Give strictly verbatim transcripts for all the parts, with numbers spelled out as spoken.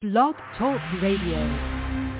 Blog Talk Radio.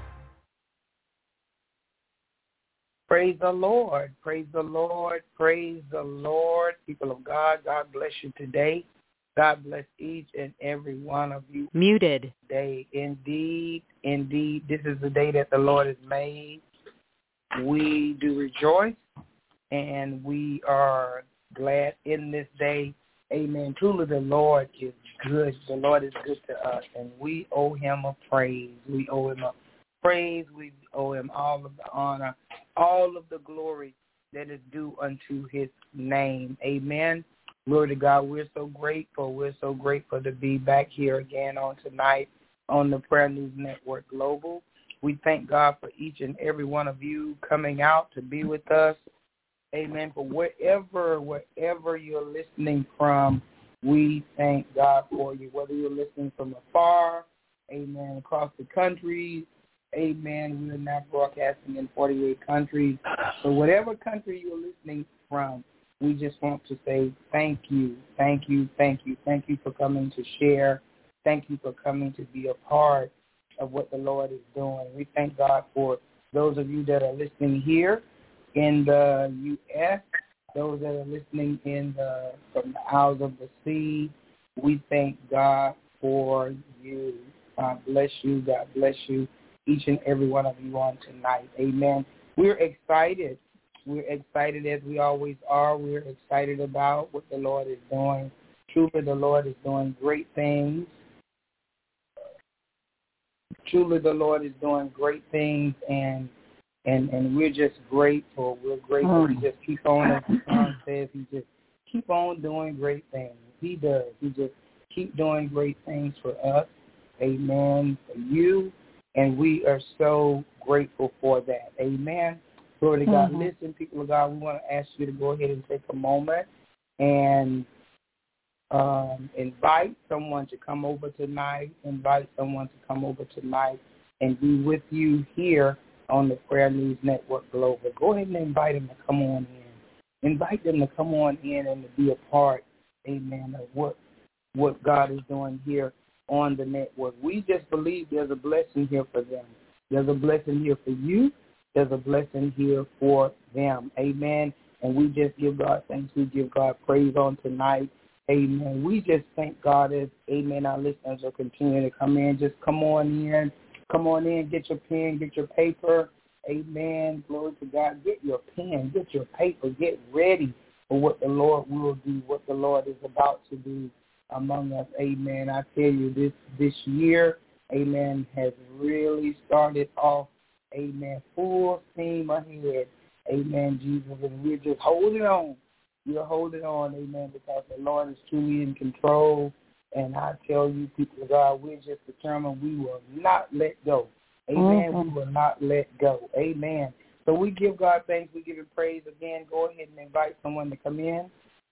Praise the Lord. Praise the Lord. Praise the Lord. People of God, God bless you today. God bless each and every one of you. Muted. Today, indeed, indeed, this is the day that the Lord has made. We do rejoice, and we are glad in this day. Amen. Truly, the Lord is good. The Lord is good to us, and we owe him a praise. We owe him a praise. We owe him all of the honor, all of the glory that is due unto his name. Amen. Glory to God. We're so grateful. We're so grateful to be back here again on tonight on the Prayer News Network Global. We thank God for each and every one of you coming out to be with us. Amen. For wherever, wherever you're listening from, we thank God for you. Whether you're listening from afar, amen, across the country, amen. We're now broadcasting in forty-eight countries. So whatever country you're listening from, we just want to say thank you, thank you, thank you. Thank you for coming to share. Thank you for coming to be a part of what the Lord is doing. We thank God for those of you that are listening here in the U S, those that are listening in the from the Isles of the Sea. We thank God for you. God bless you. God bless you, each and every one of you on tonight. Amen. We're excited. We're excited as we always are. We're excited about what the Lord is doing. Truly, the Lord is doing great things. Truly, the Lord is doing great things, and and and we're just grateful. We're grateful. He just keep on, as the song says, he just keep on doing great things. He does. He just keep doing great things for us. Amen. For you, and we are so grateful for that. Amen. Glory to God. Mm-hmm. Listen, people of God, we want to ask you to go ahead and take a moment and um, invite someone to come over tonight. Invite someone to come over tonight and be with you here on the Prayer News Network Global. Go ahead and invite them to come on in. Invite them to come on in and to be a part, amen, of what what God is doing here on the network. We just believe there's a blessing here for them. There's a blessing here for you. There's a blessing here for them. Amen. And we just give God thanks. We give God praise on tonight. Amen. We just thank God as, amen, our listeners are continuing to come in. Just come on in. Come on in. Get your pen. Get your paper. Amen. Glory to God. Get your pen. Get your paper. Get ready for what the Lord will do, what the Lord is about to do among us. Amen. I tell you, this, this year, amen, has really started off, amen, full steam ahead. Amen, Jesus. And we're just holding on. We're holding on, amen, because the Lord is truly in control. And I tell you, people of God, we're just determined we will not let go. Amen. Mm-hmm. We will not let go. Amen. So we give God thanks. We give him praise again. Go ahead and invite someone to come in.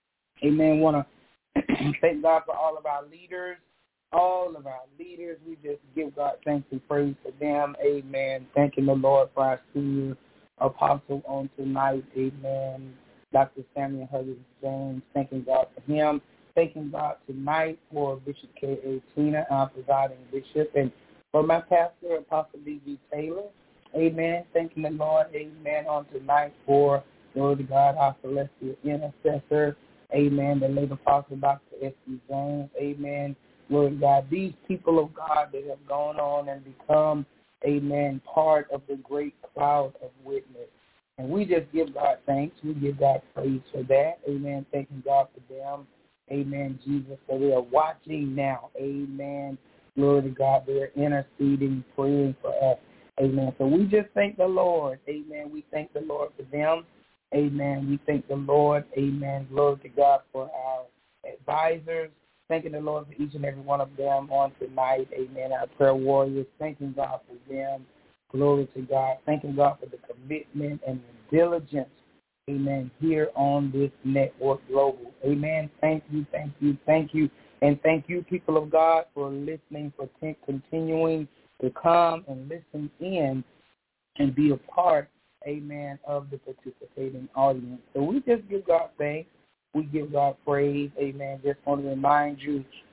Amen. Want to thank God for all of our leaders. All of our leaders, we just give God thanks and praise for them. Amen. Thanking the Lord for our senior apostle on tonight. Amen. Doctor Samuel Huggins James, thanking God for him. Thanking God tonight for Bishop K A. Tina, our presiding bishop, and for my pastor, Apostle D G. Taylor. Amen. Thanking the Lord, amen, on tonight for, glory to God, our celestial intercessor. Amen. The late Apostle Doctor S D. James. Amen. Lord God, these people of God that have gone on and become, amen, part of the great cloud of witness. And we just give God thanks. We give God praise for that. Amen. Thanking God for them. Amen, Jesus. So they are watching now. Amen. Glory to God. They're interceding, praying for us. Amen. So we just thank the Lord. Amen. We thank the Lord for them. Amen. We thank the Lord. Amen. Glory to God for our advisors. Thanking the Lord for each and every one of them on tonight. Amen. Our prayer warriors. Thanking God for them. Glory to God. Thanking God for the commitment and the diligence. Amen. Here on this network global. Amen. Thank you. Thank you. Thank you. And thank you, people of God, for listening, for t- continuing to come and listen in and be a part, amen, of the participating audience. So we just give God thanks. We give God praise. Amen. Just want to remind you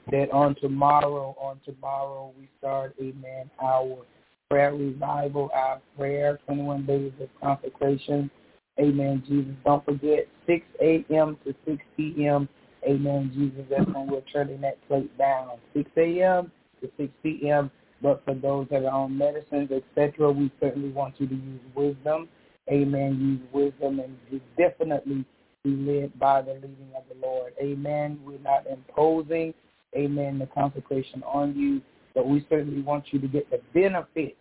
that on tomorrow, on tomorrow we start, amen, our prayer revival, our prayer, twenty-one days of consecration. Amen, Jesus. Don't forget, six a.m. to six p.m., amen, Jesus, that's when we're turning that plate down. six a.m. to six p.m., but for those that are on medicines, et cetera, we certainly want you to use wisdom. Amen, use wisdom and definitely be led by the leading of the Lord. Amen. We're not imposing, amen, the consecration on you, but we certainly want you to get the benefit,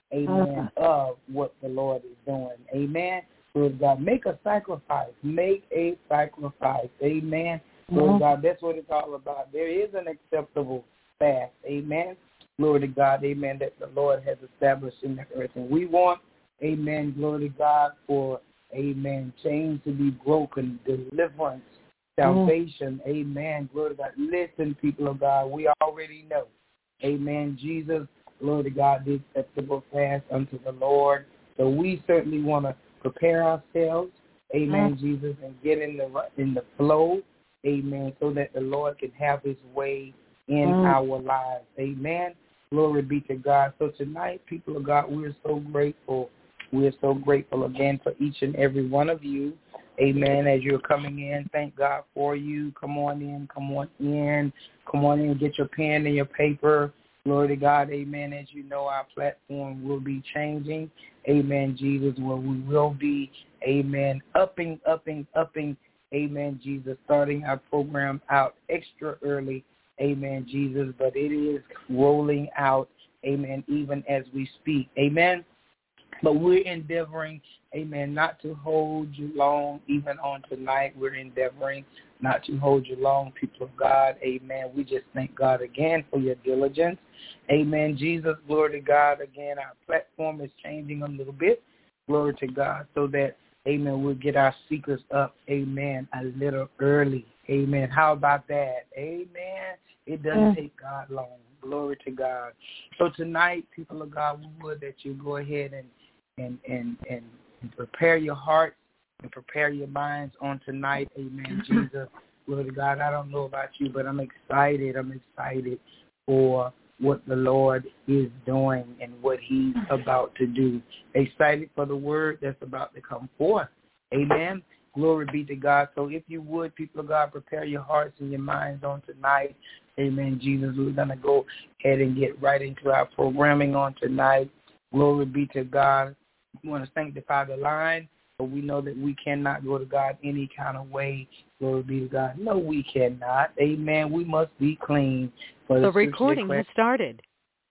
amen, uh-huh. of what the Lord is doing. Amen. Lord God, make a sacrifice. Make a sacrifice. Amen. Lord uh-huh. God, that's what it's all about. There is an acceptable fast. Amen. Glory to God. Amen. That the Lord has established in the earth. And we want, amen, glory to God, for, amen, chains to be broken, deliverance, salvation. Uh-huh. Amen. Glory to God. Listen, people of God, we already know. Amen. Jesus, glory to God, the acceptable fast unto the Lord. So we certainly want to prepare ourselves, amen, uh-huh. Jesus, and get in the in the flow, amen, so that the Lord can have his way in uh-huh. our lives. Amen. Glory be to God. So tonight, people of God, we're so grateful. We're so grateful again for each and every one of you. Amen. As you're coming in, thank God for you. Come on in, come on in, come on in, get your pen and your paper. Glory to God. Amen. As you know, our platform will be changing. Amen, Jesus, where we will be, amen, upping, upping, upping, amen, Jesus, starting our program out extra early, amen, Jesus, but it is rolling out, amen, even as we speak. Amen. But we're endeavoring, amen, not to hold you long, even on tonight. We're endeavoring not to hold you long, people of God. Amen. We just thank God again for your diligence. Amen. Jesus, glory to God. Again, our platform is changing a little bit. Glory to God. So that, amen, we'll get our speakers up, amen, a little early. Amen. How about that? Amen. It doesn't take God long. Glory to God. So tonight, people of God, we would that you go ahead and And, and, and prepare your heart and prepare your minds on tonight. Amen, Jesus. Glory to God. I don't know about you, but I'm excited. I'm excited for what the Lord is doing and what he's about to do. Excited for the word that's about to come forth. Amen. Glory be to God. So if you would, people of God, prepare your hearts and your minds on tonight. Amen, Jesus. We're going to go ahead and get right into our programming on tonight. Glory be to God. We want to sanctify the line, but we know that we cannot go to God any kind of way. Glory be to God. No, we cannot. Amen. We must be clean. For the recording has started.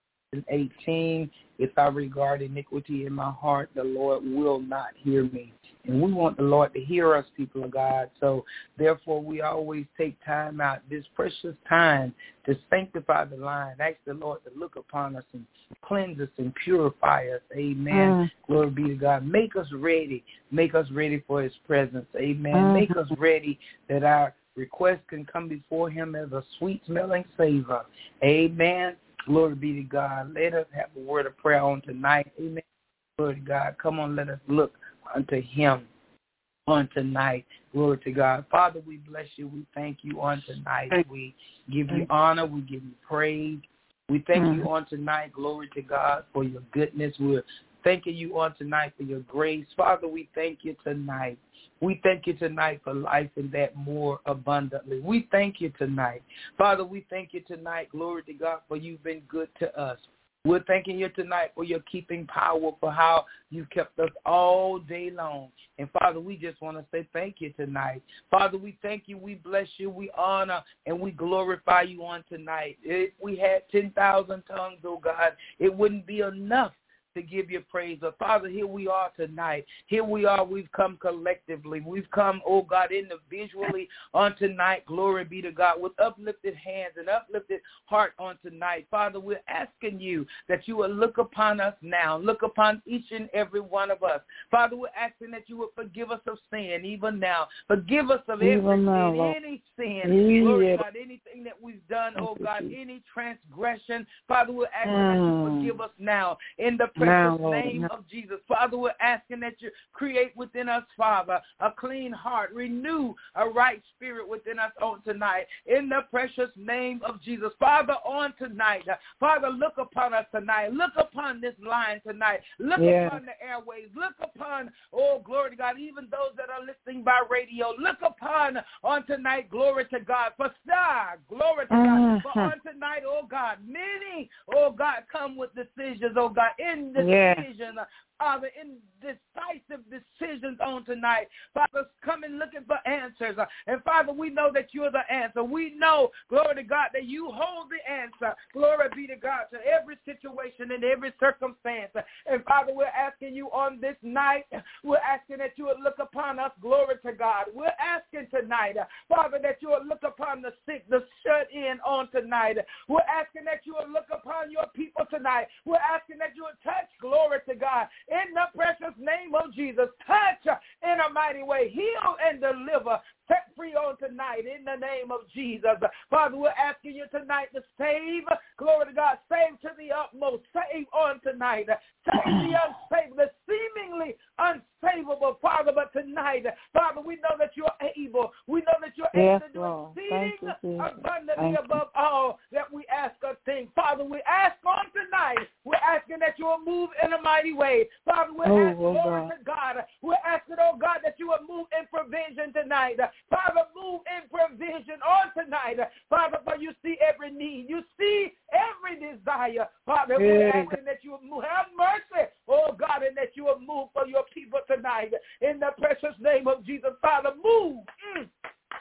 eighteen, if I regard iniquity in my heart, the Lord will not hear me. And we want the Lord to hear us, people of God. So, therefore, we always take time out, this precious time, to sanctify the line. Ask the Lord to look upon us and cleanse us and purify us. Amen. Uh, Glory be to God. Make us ready. Make us ready for his presence. Amen. Uh, Make us ready that our request can come before him as a sweet-smelling savor. Amen. Glory be to God. Let us have a word of prayer on tonight. Amen. Glory to God. Come on, let us look unto him on tonight. Glory to God. Father, we bless you. We thank you on tonight. We give you honor. We give you praise. We thank you on tonight. Glory to God for your goodness. We're thanking you on tonight for your grace. Father, we thank you tonight. We thank you tonight for life and that more abundantly. We thank you tonight. Father, we thank you tonight, glory to God, for you've been good to us. We're thanking you tonight for your keeping power, for how you've kept us all day long. And, Father, we just want to say thank you tonight. Father, we thank you, we bless you, we honor, and we glorify you on tonight. If we had ten thousand tongues, oh God, it wouldn't be enough to give you praise. But Father, here we are tonight. Here we are. We've come collectively. We've come, oh God, individually on tonight. Glory be to God, with uplifted hands and uplifted heart on tonight. Father, we're asking you that you will look upon us now. Look upon each and every one of us. Father, we're asking that you would forgive us of sin even now. Forgive us of every sin, any sin, Lord God, anything that we've done, oh God, any transgression. Father, we're asking that you forgive us now in the presence precious name of Jesus. Father, we're asking that you create within us, Father, a clean heart, renew a right spirit within us on tonight. In the precious name of Jesus. Father, on tonight, Father, look upon us tonight. Look upon this line tonight. Look yeah. upon the airways. Look upon, oh, glory to God, even those that are listening by radio. Look upon on tonight, glory to God. For star, glory to mm-hmm. God. For on tonight, oh God, many, oh God, come with decisions, oh God, in decision. Yeah. Father, in decisive decisions on tonight. Father, coming looking for answers. And Father, we know that you're the answer. We know, glory to God, that you hold the answer. Glory be to God to every situation and every circumstance. And Father, we're asking you on this night, we're asking that you would look upon us. Glory to God. We're asking tonight, Father, that you would look upon the sick, the shut in on tonight. We're asking that you would look upon your people tonight. We're asking that you would touch, glory to God, in the precious name of Jesus. Touch in a mighty way. Heal and deliver. Set free on tonight in the name of Jesus. Father, we're asking you tonight to save. Glory to God. Save to the utmost. Save on tonight. Save the unsaved, the seemingly unsavable, Father. But tonight, Father, we know that you're able. We know that you're yes, able to do Lord. exceeding abundantly above all that we ask or think. Father, we ask on tonight. We're asking that you will move in a mighty way. Father, we're oh, asking, oh, glory to God. We're asking, oh God, that you will move in provision tonight. Father, move in provision on tonight. Father, for you see every need. You see every desire. Father, yeah. we're asking that you will move. Have mercy, oh God, and that you will move for your people tonight. In the precious name of Jesus, Father, move. Mm.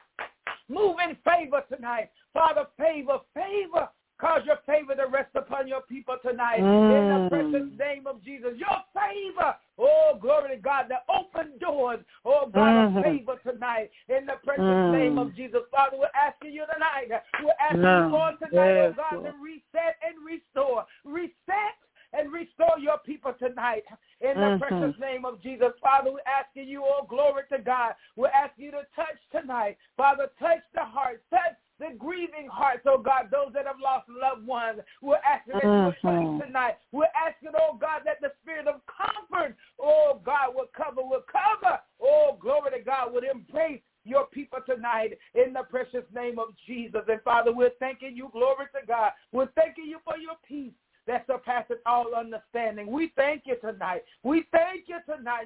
Move in favor tonight. Father, favor, favor. Cause your favor to rest upon your people tonight. Mm. In the precious name of Jesus. Your favor. Oh, glory to God. The open doors. Oh, God, mm-hmm. of favor tonight. In the precious mm. name of Jesus. Father, we're asking you tonight. We're asking no. you on tonight, yes, oh God, Lord. to reset and restore. Reset and restore your people tonight. In the mm-hmm. precious name of Jesus. Father, we're asking you, oh, glory to God. We're asking you to touch tonight. Father, touch the heart. Touch the grieving hearts, oh God, those that have lost loved ones. We're asking that you would touch tonight. We're asking, oh God, that the spirit of comfort, oh God, will cover, will cover, oh, glory to God, would embrace your people tonight in the precious name of Jesus. And Father, we're thanking you, glory to God. We're thanking you for your peace that surpasses all understanding. We thank you tonight. We thank you tonight.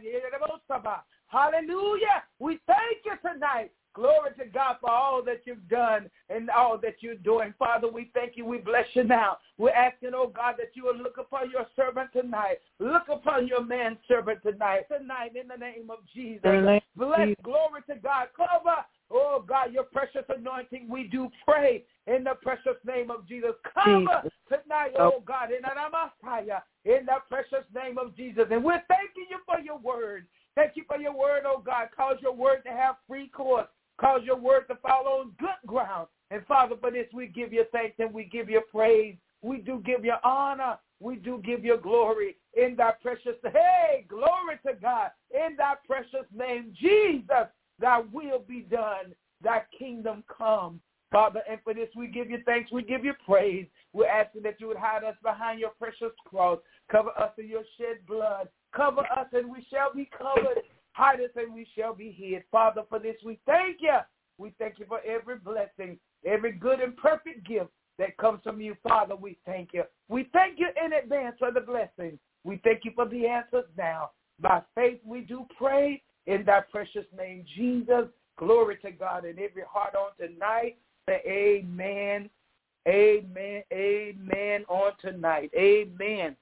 Hallelujah. We thank you tonight. Glory to God for all that you've done and all that you're doing. Father, we thank you. We bless you now. We're asking, oh God, that you will look upon your servant tonight. Look upon your manservant tonight. Tonight, in the name of Jesus. Bless, glory to God. Cover, oh God, your precious anointing. We do pray in the precious name of Jesus. Cover tonight, oh God, in the precious name of Jesus. And we're thanking you for your word. Thank you for your word, oh God. Cause your word to have free course. Cause your word to fall on good ground. And Father, for this we give you thanks and we give you praise. We do give you honor. We do give you glory in thy precious, hey, glory to God, in thy precious name, Jesus, thy will be done, thy kingdom come. Father, and for this we give you thanks, we give you praise. We're asking that you would hide us behind your precious cross. Cover us in your shed blood. Cover us and we shall be covered. Hide us and we shall be hid. Father, for this we thank you. We thank you for every blessing, every good and perfect gift that comes from you. Father, we thank you. We thank you in advance for the blessing. We thank you for the answers now. By faith we do pray in thy precious name, Jesus. Glory to God in every heart on tonight. Say amen, amen, amen on tonight. Amen.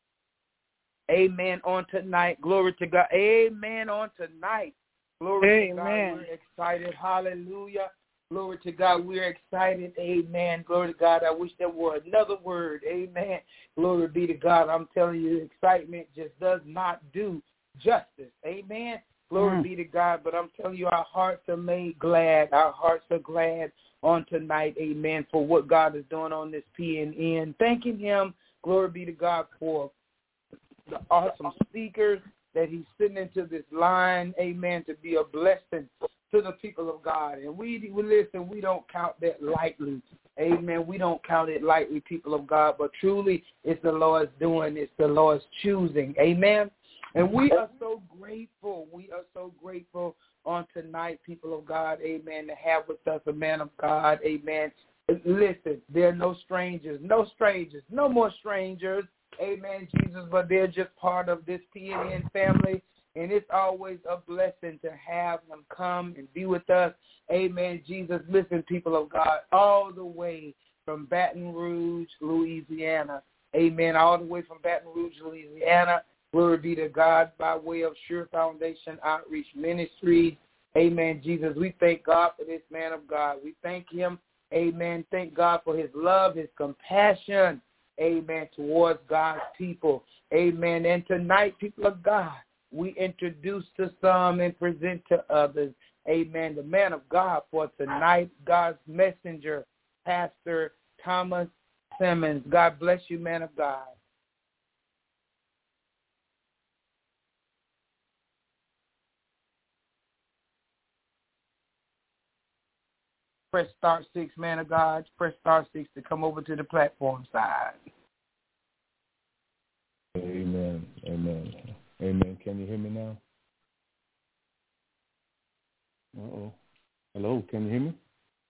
Amen on tonight. Glory to God. Amen on tonight. Glory Amen. to God. We're excited. Hallelujah. Glory to God. We're excited. Amen. Glory to God. I wish there were another word. Amen. Glory be to God. I'm telling you, excitement just does not do justice. Amen. Glory mm. be to God. But I'm telling you, our hearts are made glad. Our hearts are glad on tonight. Amen. For what God is doing on this P N N. Thanking him. Glory be to God for the awesome speakers that he's sending into this line, amen, to be a blessing to the people of God. And we, we listen, we don't count that lightly. Amen. We don't count it lightly, people of God, but truly it's the Lord's doing. It's the Lord's choosing. Amen. And we are so grateful. We are so grateful on tonight, people of God. Amen. To have with us a man of God. Amen. Listen, there are no strangers, no strangers, no more strangers. Amen, Jesus, but they're just part of this T N N family. And it's always a blessing to have him come and be with us. Amen, Jesus. Listen, people of God, all the way from Baton Rouge, Louisiana. Amen, all the way from Baton Rouge, Louisiana. Glory be to God by way of Sure Foundation Outreach Ministries. Amen, Jesus. We thank God for this man of God. We thank him. Amen. Thank God for his love, his compassion. Amen, towards God's people. Amen. And tonight, people of God, we introduce to some and present to others, amen, the man of God for tonight, God's messenger, Pastor Thomas Simmons. God bless you, man of God. Press star six, man of God. Press star six to come over to the platform side. Amen. Amen. Amen. Can you hear me now? Uh-oh. Hello, can you hear me?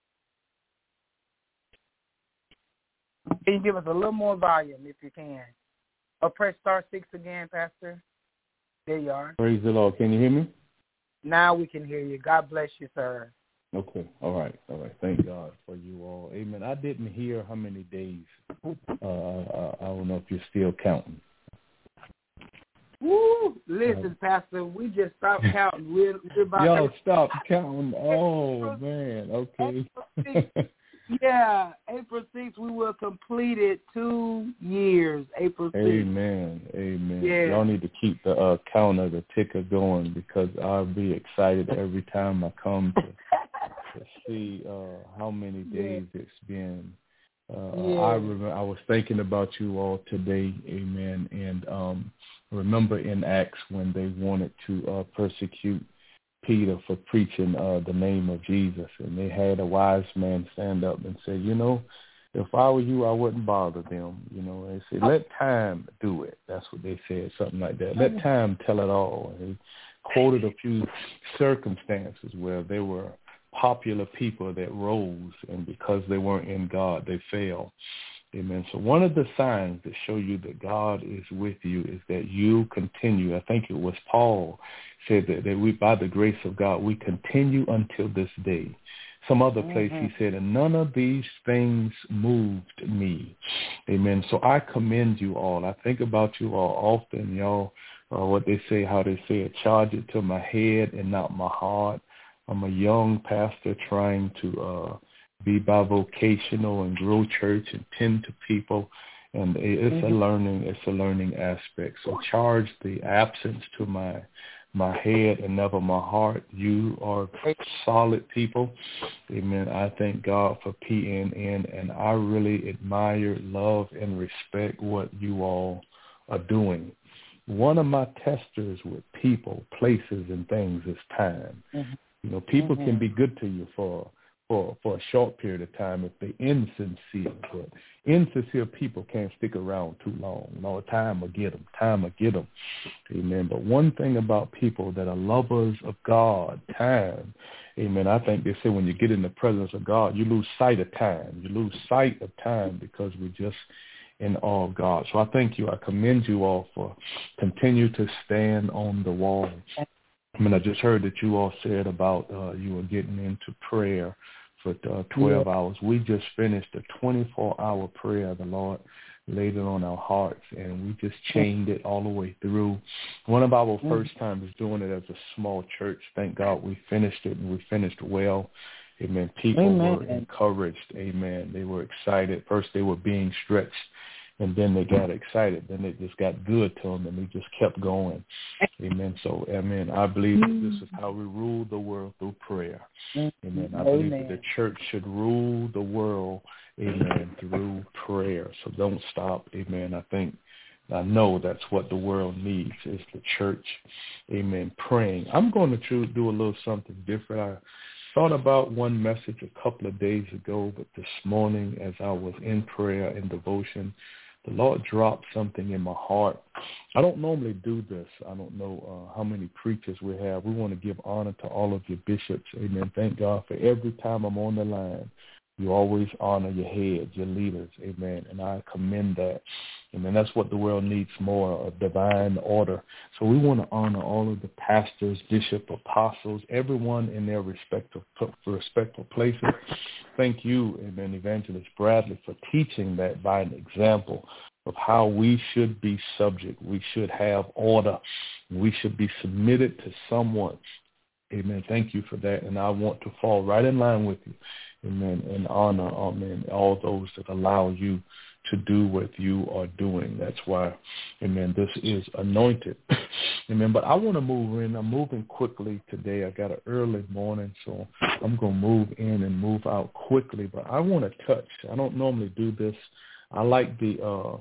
Can you give us a little more volume if you can? Or press star six again, Pastor. There you are. Praise the Lord. Can you hear me? Now we can hear you. God bless you, sir. Okay. All right. All right. Thank God for you all. Amen. I didn't hear how many days. Uh, I, I don't know if you're still counting. Woo! Listen, Pastor, we just stopped counting. We're, we're about Y'all to... stop counting. Oh, man. Okay. April sixth, yeah, April sixth, we will complete it two years, April sixth. Amen. Amen. Yeah. Y'all need to keep the uh, counter, the ticker going, because I'll be excited every time I come to, to see uh, how many days yeah. it's been. Uh, yeah. I remember I was thinking about you all today, amen, and um, remember in Acts when they wanted to uh, persecute Peter for preaching uh, the name of Jesus, and they had a wise man stand up and say, you know, if I were you, I wouldn't bother them. You know, they said, let time do it. That's what they said, something like that. Let time tell it all. And he quoted a few circumstances where they were popular people that rose, and because they weren't in God, they fell. Amen. So one of the signs that show you that God is with you is that you continue. I think it was Paul said that, that we, by the grace of God, we continue until this day. Some other place mm-hmm. he said, and none of these things moved me. Amen. So I commend you all. I think about you all often, y'all, uh, what they say, how they say it, charge it to my head and not my heart. I'm a young pastor trying to uh, be bivocational and grow church and tend to people, and it's mm-hmm. a learning, it's a learning aspect. So charge the absence to my my head and never my heart. You are solid people. Amen. I thank God for P N N, and I really admire, love, and respect what you all are doing. One of my testers with people, places, and things is time. Mm-hmm. You know, people mm-hmm. can be good to you for for for a short period of time if they're insincere, but insincere people can't stick around too long. You know, time will get them. Time will get them. Amen. But one thing about people that are lovers of God, time, amen, I think they say when you get in the presence of God, you lose sight of time. You lose sight of time because we're just in awe of God. So I thank you. I commend you all for continue to stand on the wall. I mean, I just heard that you all said about uh, you were getting into prayer for uh, twelve yeah. hours. We just finished a twenty-four hour prayer. The Lord laid it on our hearts, and we just chained it all the way through. One of our first times doing it as a small church. Thank God we finished it, and we finished well. Amen. People Amen. were encouraged. Amen. They were excited. First, they were being stretched. And then they got excited. Then it just got good to them, and they just kept going. Amen. So, amen. I believe that this is how we rule the world through prayer. Amen. I believe that the church should rule the world, amen, through prayer. So don't stop. Amen. I think I know that's what the world needs, is the church, amen, praying. I'm going to tr- do a little something different. I thought about one message a couple of days ago, but this morning as I was in prayer and devotion, the Lord dropped something in my heart. I don't normally do this. I don't know uh, how many preachers we have. We want to give honor to all of your bishops, amen. Thank God for every time I'm on the line. You always honor your heads, your leaders, amen, and I commend that. Amen. That's what the world needs more, of divine order. So we want to honor all of the pastors, bishops, apostles, everyone in their respective respective places. Thank you, amen, Evangelist Bradley, for teaching that by an example of how we should be subject. We should have order. We should be submitted to someone. Amen. Thank you for that. And I want to fall right in line with you. Amen. And honor, amen, all those that allow you to do what you are doing. That's why, amen, this is anointed. Amen. But I want to move in. I'm moving quickly today. I got an early morning, so I'm going to move in and move out quickly. But I want to touch. I don't normally do this. I like the uh,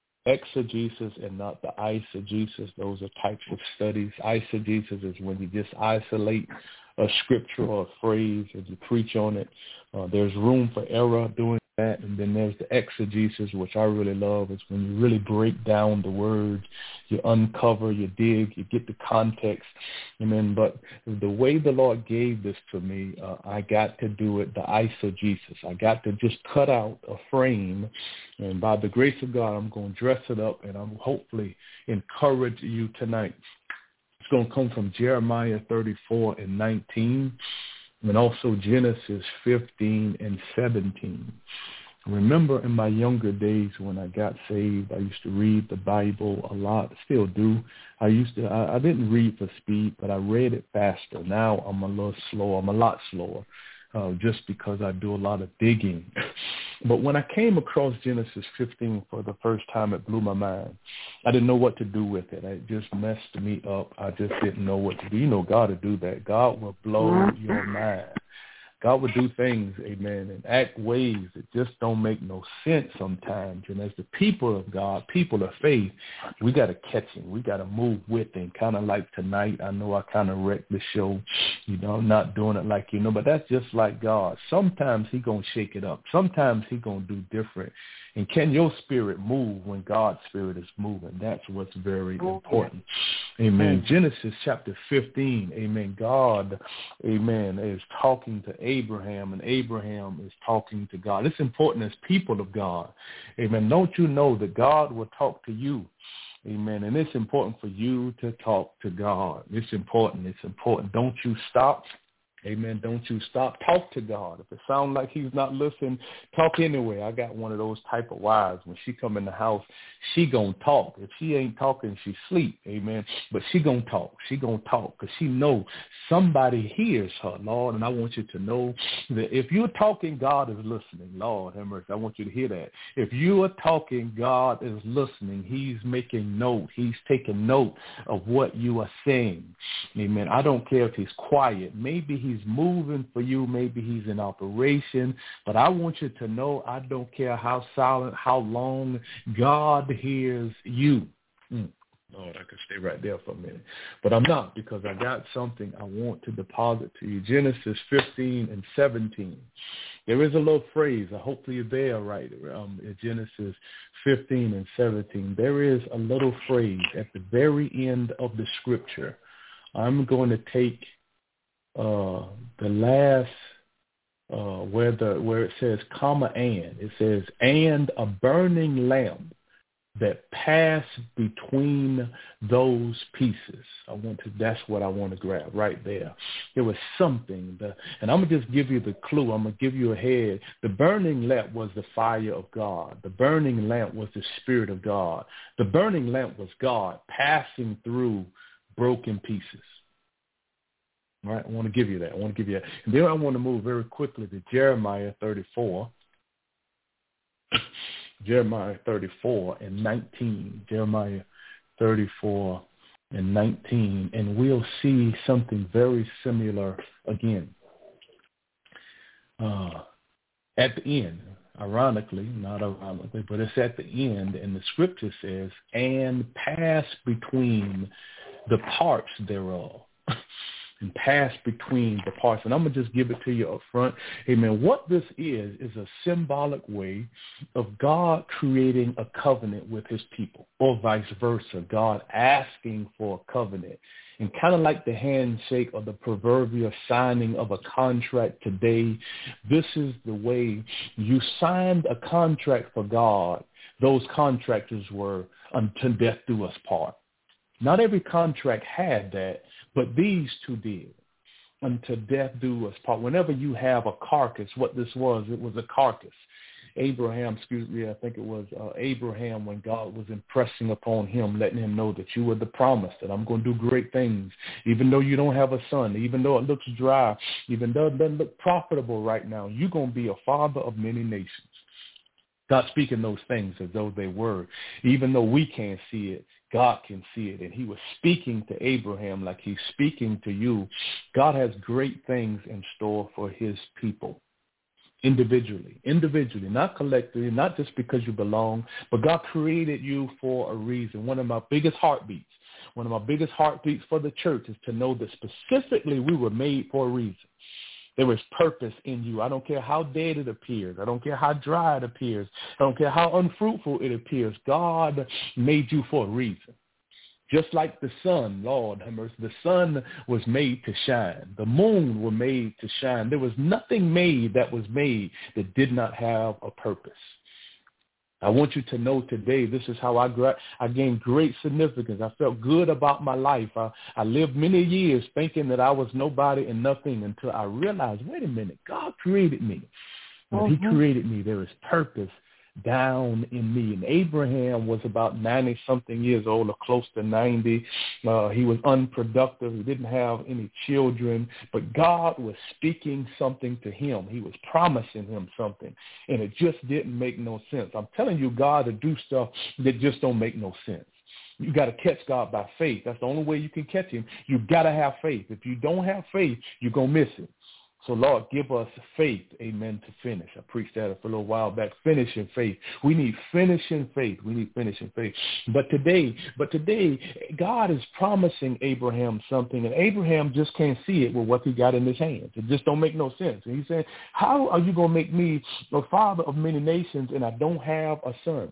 exegesis and not the eisegesis. Those are types of studies. Eisegesis is when you just isolate a scripture or a phrase and you preach on it. Uh, there's room for error doing that. And then there's the exegesis, which I really love, is when you really break down the words, you uncover, you dig, you get the context. Amen. But the way the Lord gave this to me, uh, I got to do it the eisegesis. I got to just cut out a frame, and by the grace of God, I'm going to dress it up, and I'm hopefully encourage you tonight. It's going to come from Jeremiah thirty-four and nineteen, and also Genesis fifteen and seventeen. Remember in my younger days when I got saved, I used to read the Bible a lot, still do. I used to, I, I didn't read for speed, but I read it faster. Now I'm a little slower. I'm a lot slower. Uh, just because I do a lot of digging. But when I came across Genesis fifteen for the first time, it blew my mind. I didn't know what to do with it. It just messed me up. I just didn't know what to do. You know, God will do that. God will blow your mind. God will do things, amen, and act ways that just don't make no sense sometimes. And as the people of God, people of faith, we got to catch him. We got to move with him. Kind of like tonight, I know I kind of wrecked the show. You know, I'm not doing it like you know, but that's just like God. Sometimes he going to shake it up. Sometimes he going to do different. And can your spirit move when God's spirit is moving? That's what's very important. Amen. Genesis chapter fifteen, amen. God, amen, is talking to Abraham, and Abraham is talking to God. It's important as people of God. Amen. Don't you know that God will talk to you? Amen. And it's important for you to talk to God. It's important. It's important. Don't you stop. Amen. Don't you stop. Talk to God. If it sounds like he's not listening, talk anyway. I got one of those type of wives. When she come in the house, she gonna talk. If she ain't talking, she sleep. Amen. But she gonna talk. She gonna talk because she know somebody hears her, Lord. And I want you to know that if you're talking, God is listening. Lord have mercy. I want you to hear that. If you are talking, God is listening. He's making note. He's taking note of what you are saying. Amen. I don't care if he's quiet. Maybe he's He's moving for you. Maybe he's in operation. But I want you to know, I don't care how silent, how long, God hears you. Mm. Lord, I could stay right there for a minute. But I'm not, because I got something I want to deposit to you. Genesis fifteen and seventeen. There is a little phrase. Hopefully you're there, right? Um, in Genesis fifteen and seventeen. There is a little phrase at the very end of the scripture. I'm going to take Uh, the last uh, where the where it says comma and it says and a burning lamp that passed between those pieces. I want to. That's what I want to grab right there. There was something, the, and I'm gonna just give you the clue. I'm gonna give you a head. The burning lamp was the fire of God. The burning lamp was the Spirit of God. The burning lamp was God passing through broken pieces. All right, I want to give you that. I want to give you that. And then I want to move very quickly to Jeremiah thirty-four. Jeremiah thirty-four and nineteen. Jeremiah thirty-four and nineteen. And we'll see something very similar again. Uh, at the end, ironically, not ironically, but it's at the end, and the scripture says, and pass between the parts thereof. And pass between the parts. And I'm going to just give it to you up front. Amen. What this is, is a symbolic way of God creating a covenant with his people, or vice versa, God asking for a covenant. And kind of like the handshake or the proverbial signing of a contract today, this is the way you signed a contract for God. Those contractors were until death do us part. Not every contract had that, but these two did. Until death do us part. Whenever you have a carcass, what this was, it was a carcass. Abraham, excuse me, I think it was uh, Abraham, when God was impressing upon him, letting him know that you were the promise, that I'm going to do great things, even though you don't have a son, even though it looks dry, even though it doesn't look profitable right now, you're going to be a father of many nations. God speaking those things as though they were. Even though we can't see it, God can see it. And he was speaking to Abraham like he's speaking to you. God has great things in store for his people. Individually, individually, not collectively, not just because you belong, but God created you for a reason. One of my biggest heartbeats, one of my biggest heartbeats for the church is to know that specifically we were made for a reason. There is purpose in you. I don't care how dead it appears. I don't care how dry it appears. I don't care how unfruitful it appears. God made you for a reason. Just like the sun, Lord have mercy, the sun was made to shine. The moon were made to shine. There was nothing made that was made that did not have a purpose. I want you to know today, this is how I, gra- I gained great significance. I felt good about my life. I, I lived many years thinking that I was nobody and nothing until I realized, wait a minute, God created me. When mm-hmm. he created me, there is purpose down in me. And Abraham was about ninety-something years old, or close to ninety. Uh, he was unproductive. He didn't have any children. But God was speaking something to him. He was promising him something. And it just didn't make no sense. I'm telling you, God to do stuff that just don't make no sense. You got to catch God by faith. That's the only way you can catch him. You got to have faith. If you don't have faith, you're going to miss it. So, Lord, give us faith, amen, to finish. I preached that for a little while back, finishing faith. We need finishing faith. We need finishing faith. But today, but today, God is promising Abraham something, and Abraham just can't see it with what he got in his hands. It just don't make no sense. And he's saying, how are you going to make me a father of many nations and I don't have a son?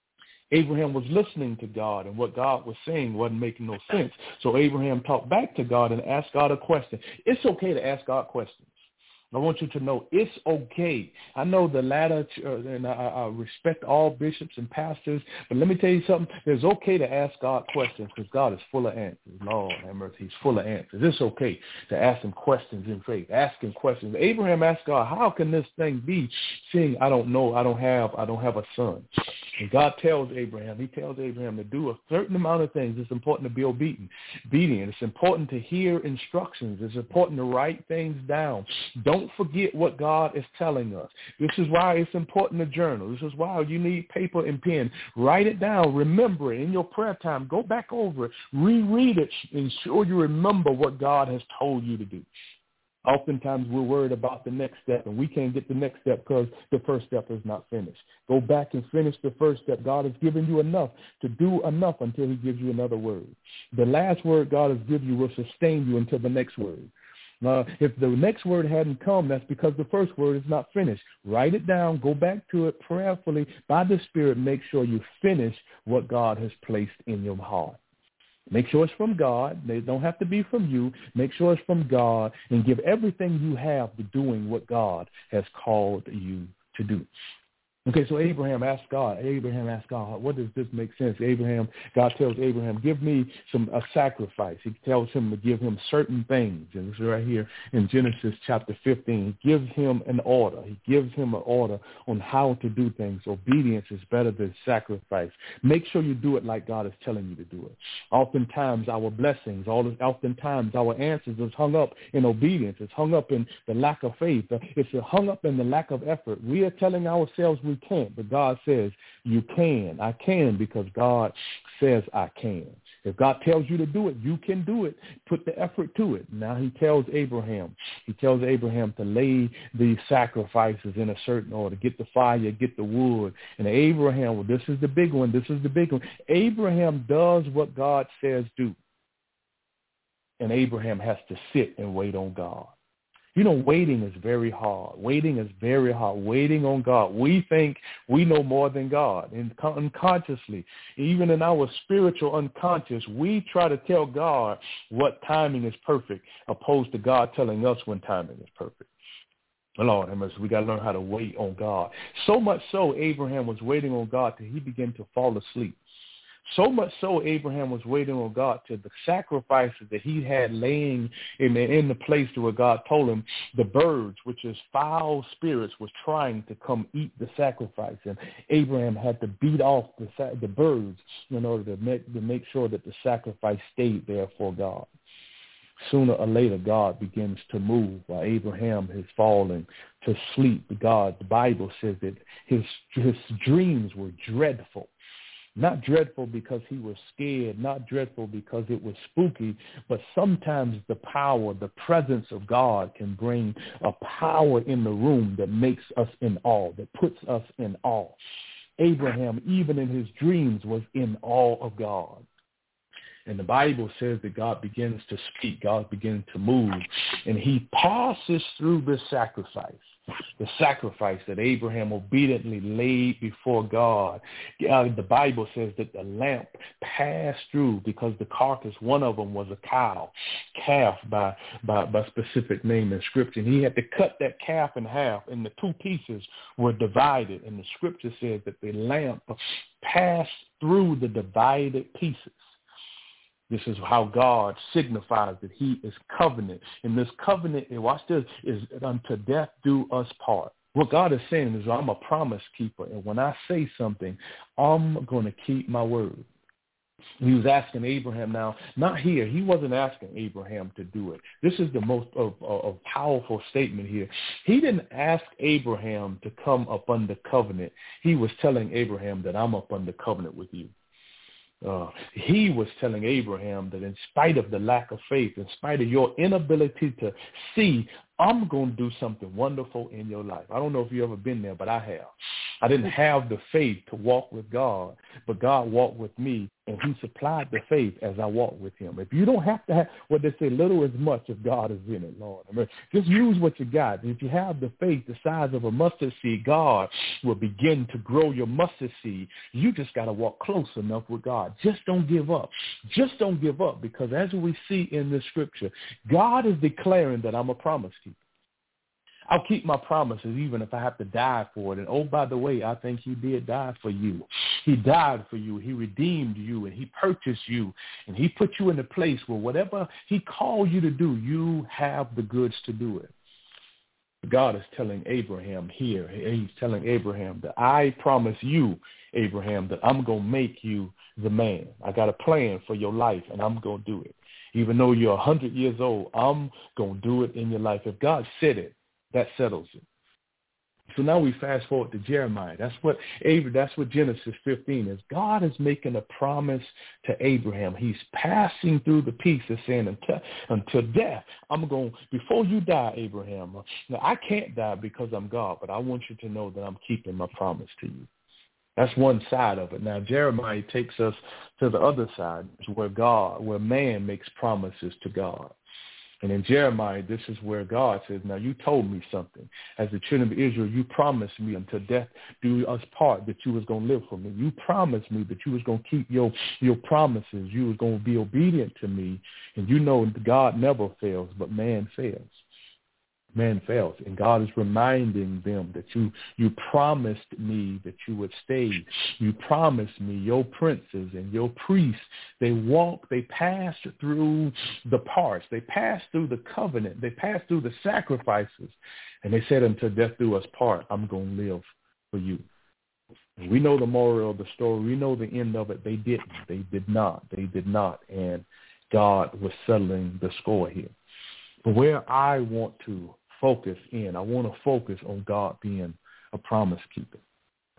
Abraham was listening to God, and what God was saying wasn't making no sense. So Abraham talked back to God and asked God a question. It's okay to ask God questions. I want you to know it's okay. I know the latter, uh, and I, I respect all bishops and pastors, but let me tell you something. It's okay to ask God questions because God is full of answers. Lord have mercy, he's full of answers. It's okay to ask him questions in faith, asking questions. Abraham asked God, how can this thing be, seeing I don't know, I don't have, I don't have a son? And God tells Abraham, he tells Abraham to do a certain amount of things. It's important to be obedient. obedient. It's important to hear instructions. It's important to write things down. Don't Don't forget what God is telling us. This is why it's important to journal. This is why you need paper and pen. Write it down. Remember it in your prayer time. Go back over it. Reread it. Ensure you remember what God has told you to do. Oftentimes we're worried about the next step, and we can't get the next step because the first step is not finished. Go back and finish the first step. God has given you enough to do enough until he gives you another word. The last word God has given you will sustain you until the next word. Uh, if the next word hadn't come, that's because the first word is not finished. Write it down. Go back to it prayerfully. By the Spirit, make sure you finish what God has placed in your heart. Make sure it's from God. They don't have to be from you. Make sure it's from God, and give everything you have to doing what God has called you to do. Okay, so Abraham asked God. Abraham asked God, what does this make sense? Abraham, God tells Abraham, give me some a sacrifice. He tells him to give him certain things. And this is right here in Genesis chapter fifteen. He gives him an order. He gives him an order on how to do things. Obedience is better than sacrifice. Make sure you do it like God is telling you to do it. Oftentimes our blessings, oftentimes our answers is hung up in obedience. It's hung up in the lack of faith. It's hung up in the lack of effort. We are telling ourselves we can't, but God says you can. I can because God says I can. If God tells you to do it, you can do it. Put the effort to it. Now he tells Abraham, he tells Abraham to lay the sacrifices in a certain order, get the fire, get the wood. And Abraham, well, this is the big one, this is the big one. Abraham does what God says do. And Abraham has to sit and wait on God. You know, waiting is very hard. Waiting is very hard. Waiting on God. We think we know more than God. And unconsciously, even in our spiritual unconscious, we try to tell God what timing is perfect, opposed to God telling us when timing is perfect. Lord, we got to learn how to wait on God. So much so, Abraham was waiting on God till he began to fall asleep. So much so, Abraham was waiting on God to the sacrifices that he had laying in the, in the place where God told him the birds, which is foul spirits, was trying to come eat the sacrifice. And Abraham had to beat off the, the birds in order to make, to make sure that the sacrifice stayed there for God. Sooner or later, God begins to move while Abraham is falling to sleep. God, the Bible says that his, his dreams were dreadful. Not dreadful because he was scared, not dreadful because it was spooky, but sometimes the power, the presence of God can bring a power in the room that makes us in awe, that puts us in awe. Abraham, even in his dreams, was in awe of God. And the Bible says that God begins to speak, God begins to move, and he passes through the sacrifice. The sacrifice that Abraham obediently laid before God. Uh, the Bible says that the lamp passed through because the carcass, one of them was a cow, calf by, by, by specific name in Scripture. And he had to cut that calf in half, and the two pieces were divided. And the Scripture says that the lamp passed through the divided pieces. This is how God signifies that he is covenant. And this covenant, and watch this, is unto death do us part. What God is saying is, I'm a promise keeper. And when I say something, I'm going to keep my word. He was asking Abraham now, not here. He wasn't asking Abraham to do it. This is the most of, of, of powerful statement here. He didn't ask Abraham to come up under covenant. He was telling Abraham that I'm up under covenant with you. Uh, he was telling Abraham that in spite of the lack of faith, in spite of your inability to see, I'm going to do something wonderful in your life. I don't know if you've ever been there, but I have. I didn't have the faith to walk with God, but God walked with me, and he supplied the faith as I walked with him. If you don't have to have, what they say, little is much if God is in it, Lord. I mean, just use what you got. If you have the faith the size of a mustard seed, God will begin to grow your mustard seed. You just got to walk close enough with God. Just don't give up. Just don't give up, because as we see in this scripture, God is declaring that I'm a promise keeper. I'll keep my promises even if I have to die for it. And oh, by the way, I think he did die for you. He died for you. He redeemed you, and he purchased you, and he put you in a place where whatever he called you to do, you have the goods to do it. God is telling Abraham here, he's telling Abraham that I promise you, Abraham, that I'm going to make you the man. I got a plan for your life, and I'm going to do it. Even though you're one hundred years old, I'm going to do it in your life. If God said it, that settles it. So now we fast forward to Jeremiah. That's what Abraham, that's what Genesis fifteen is. God is making a promise to Abraham. He's passing through the pieces, saying, until, until death, I'm going, before you die, Abraham. Now, I can't die because I'm God, but I want you to know that I'm keeping my promise to you. That's one side of it. Now, Jeremiah takes us to the other side, where God, where man makes promises to God. And in Jeremiah, this is where God says, now you told me something. As the children of Israel, you promised me until death do us part that you was going to live for me. You promised me that you was going to keep your, your promises. You was going to be obedient to me. And you know God never fails, but man fails. Man fails, and God is reminding them that you you promised me that you would stay. You promised me your princes and your priests. They walked, they passed through the parts. They passed through the covenant. They passed through the sacrifices. And they said, until death do us part, I'm going to live for you. And we know the moral of the story. We know the end of it. They didn't. They did not. They did not. And God was settling the score here. But where I want to focus in, I want to focus on God being a promise keeper.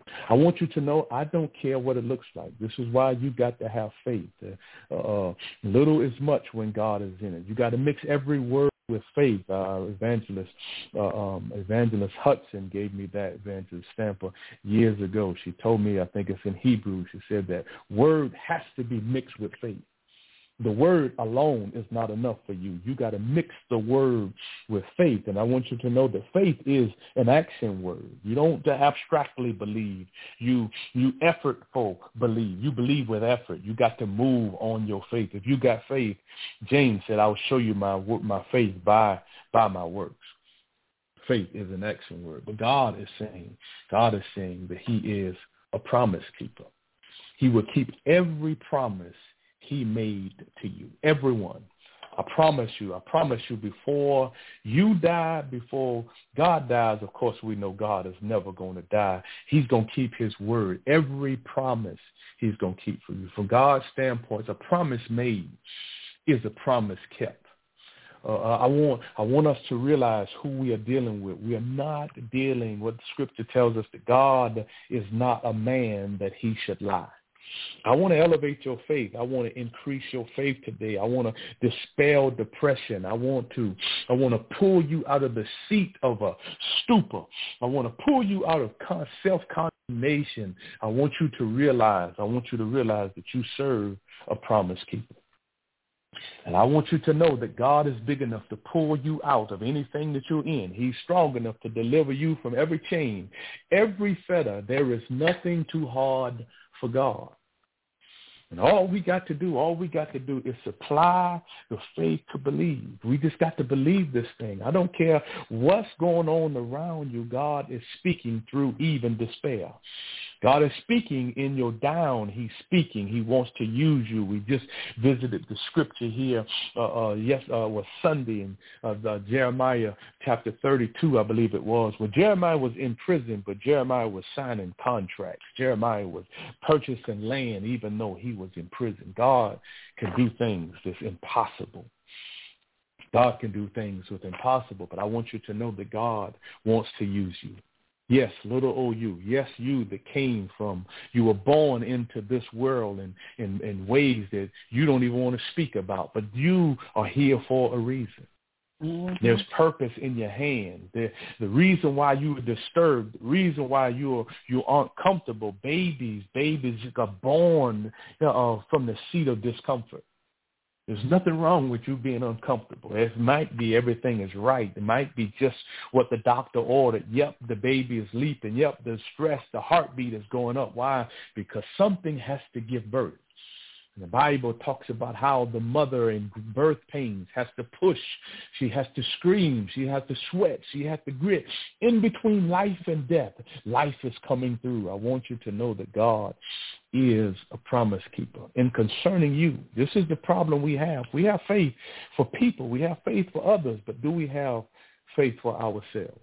I want you to know I don't care what it looks like. This is why you got to have faith. Uh, uh, little is much when God is in it. You got to mix every word with faith. Uh, evangelist uh, um, Evangelist Hudson gave me that, Evangelist Stamper, years ago. She told me, I think it's in Hebrew, she said that word has to be mixed with faith. The word alone is not enough for you. You got to mix the word with faith. And I want you to know that faith is an action word. You don't abstractly believe. You you effortful believe. You believe with effort. You got to move on your faith. If you got faith, James said, I will show you my my faith by by my works. Faith is an action word. But God is saying, God is saying that he is a promise keeper. He will keep every promise he made to you, everyone. I promise you, I promise you, before you die, before God dies, of course we know God is never going to die. He's going to keep his word. Every promise he's going to keep for you. From God's standpoint, a promise made is a promise kept. Uh, I want I want us to realize who we are dealing with. We are not dealing with the scripture tells us that God is not a man that he should lie. I want to elevate your faith. I want to increase your faith today. I want to dispel depression. I want to I want to pull you out of the seat of a stupor. I want to pull you out of self-condemnation. I want you to realize, I want you to realize that you serve a promise keeper. And I want you to know that God is big enough to pull you out of anything that you're in. He's strong enough to deliver you from every chain, every fetter. There is nothing too hard for God. And all we got to do, all we got to do is supply the faith to believe. We just got to believe this thing. I don't care what's going on around you. God is speaking through even despair. God is speaking in your down. He's speaking. He wants to use you. We just visited the scripture here. Uh, uh, yes, uh, was Sunday in uh, the Jeremiah chapter thirty-two, I believe it was, where Jeremiah was in prison, but Jeremiah was signing contracts. Jeremiah was purchasing land, even though he was in prison. God can do things that's impossible. God can do things with impossible, but I want you to know that God wants to use you. Yes, little old you. Yes, you that came from, you were born into this world in, in, in ways that you don't even want to speak about, but you are here for a reason. Mm-hmm. There's purpose in your hand. The, the reason why you were disturbed, the reason why you're, you aren't comfortable, babies, babies are born uh, from the seat of discomfort. There's nothing wrong with you being uncomfortable. It might be everything is right. It might be just what the doctor ordered. Yep, the baby is leaping. Yep, the stress, the heartbeat is going up. Why? Because something has to give birth. And the Bible talks about how the mother in birth pains has to push. She has to scream. She has to sweat. She has to grit. In between life and death, life is coming through. I want you to know that God is a promise keeper. And concerning you, this is the problem we have. We have faith for people. We have faith for others. But do we have faith for ourselves?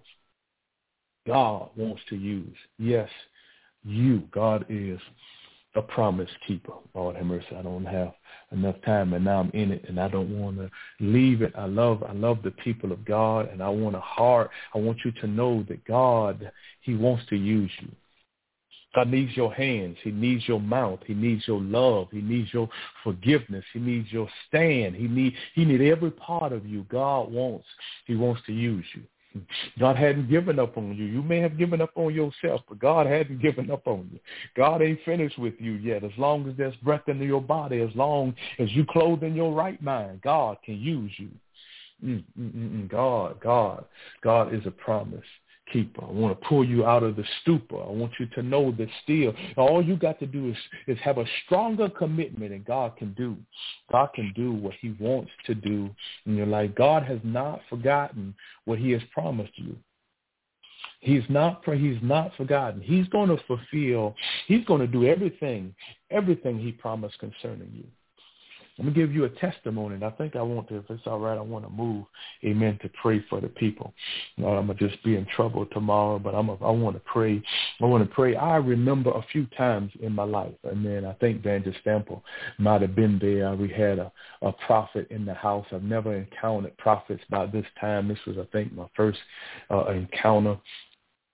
God wants to use, yes, you. God is a promise keeper. Lord have mercy, I don't have enough time, and now I'm in it, and I don't want to leave it. I love, I love the people of God, and I want a heart. I want you to know that God, he wants to use you. God needs your hands. He needs your mouth. He needs your love. He needs your forgiveness. He needs your stand. He need, he needs every part of you. God wants, he wants to use you. God hadn't given up on you. You may have given up on yourself, but God hadn't given up on you. God ain't finished with you yet. As long as there's breath in your body, as long as you clothed in your right mind, God can use you. Mm, mm, mm, mm. God, God, God is a promise keeper. I want to pull you out of the stupor. I want you to know that still all you got to do is, is have a stronger commitment, and God can do. God can do what he wants to do in your life. God has not forgotten what he has promised you. He's not he's not forgotten. He's going to fulfill. He's going to do everything, everything he promised concerning you. I'm going to give you a testimony, and I think I want to, if it's all right, I want to move, amen, to pray for the people. You know, I'm going to just be in trouble tomorrow, but I'm a, I want to pray. I want to pray. I remember a few times in my life, and then I think Evangelist Stample might have been there. We had a, a prophet in the house. I've never encountered prophets by this time. This was, I think, my first uh, encounter.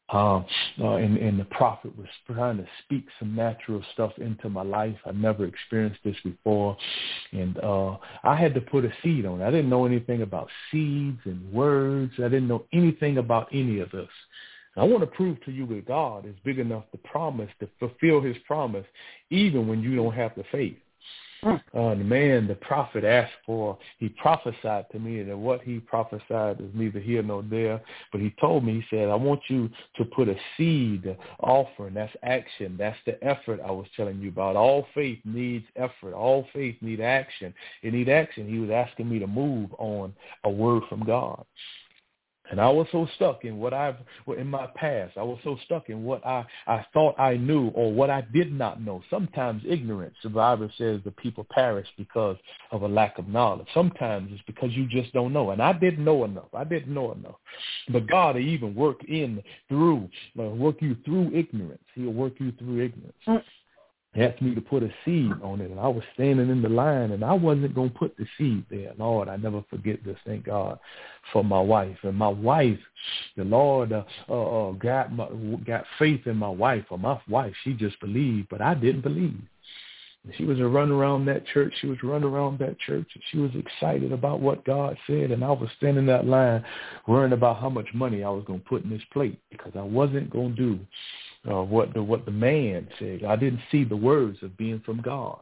Um, uh, and, and the prophet was trying to speak some natural stuff into my life. I never experienced this before. And uh, I had to put a seed on it. I didn't know anything about seeds and words. I didn't know anything about any of this. And I want to prove to you that God is big enough to promise, to fulfill his promise, even when you don't have the faith. Uh, the man, the prophet asked for, he prophesied to me, and what he prophesied is neither here nor there, but he told me, he said, I want you to put a seed offering. That's action. That's the effort I was telling you about. All faith needs effort. All faith needs action. It needs action. He was asking me to move on a word from God. And I was so stuck in what I've, in my past, I was so stuck in what I, I thought I knew or what I did not know. Sometimes ignorance, the Bible says the people perish because of a lack of knowledge. Sometimes it's because you just don't know. And I didn't know enough. I didn't know enough. But God will even work in, through, uh, work you through ignorance. He'll work you through ignorance. Mm. He asked me to put a seed on it, and I was standing in the line, and I wasn't going to put the seed there. Lord, I never forget this. Thank God for my wife. And my wife, the Lord uh, uh, got, my, got faith in my wife, or my wife. She just believed, but I didn't believe. She was running around that church. She was running around that church. And she was excited about what God said, and I was standing in that line worrying about how much money I was going to put in this plate because I wasn't going to do Uh, what the what the man said. I didn't see the words of being from God.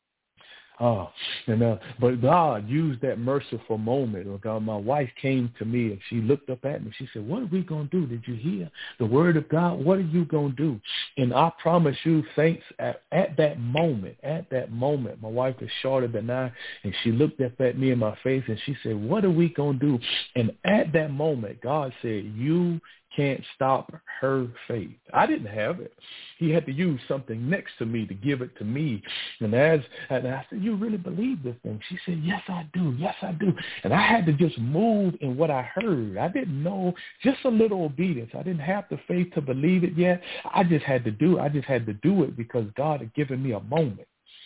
Uh, and uh, but God used that merciful moment. Oh God, my wife came to me and she looked up at me. She said, "What are we gonna do? Did you hear the word of God? What are you gonna do?" And I promise you, thanks at, at that moment, at that moment, my wife is shorter than I, and she looked up at me in my face and she said, "What are we gonna do?" And at that moment, God said, "You can't stop her faith." I didn't have it. He had to use something next to me to give it to me. And as and I said, "You really believe this thing?" She said, "Yes, I do. Yes, I do." And I had to just move in what I heard. I didn't know, just a little obedience. I didn't have the faith to believe it yet. I just had to do it. I just had to do it because God had given me a moment.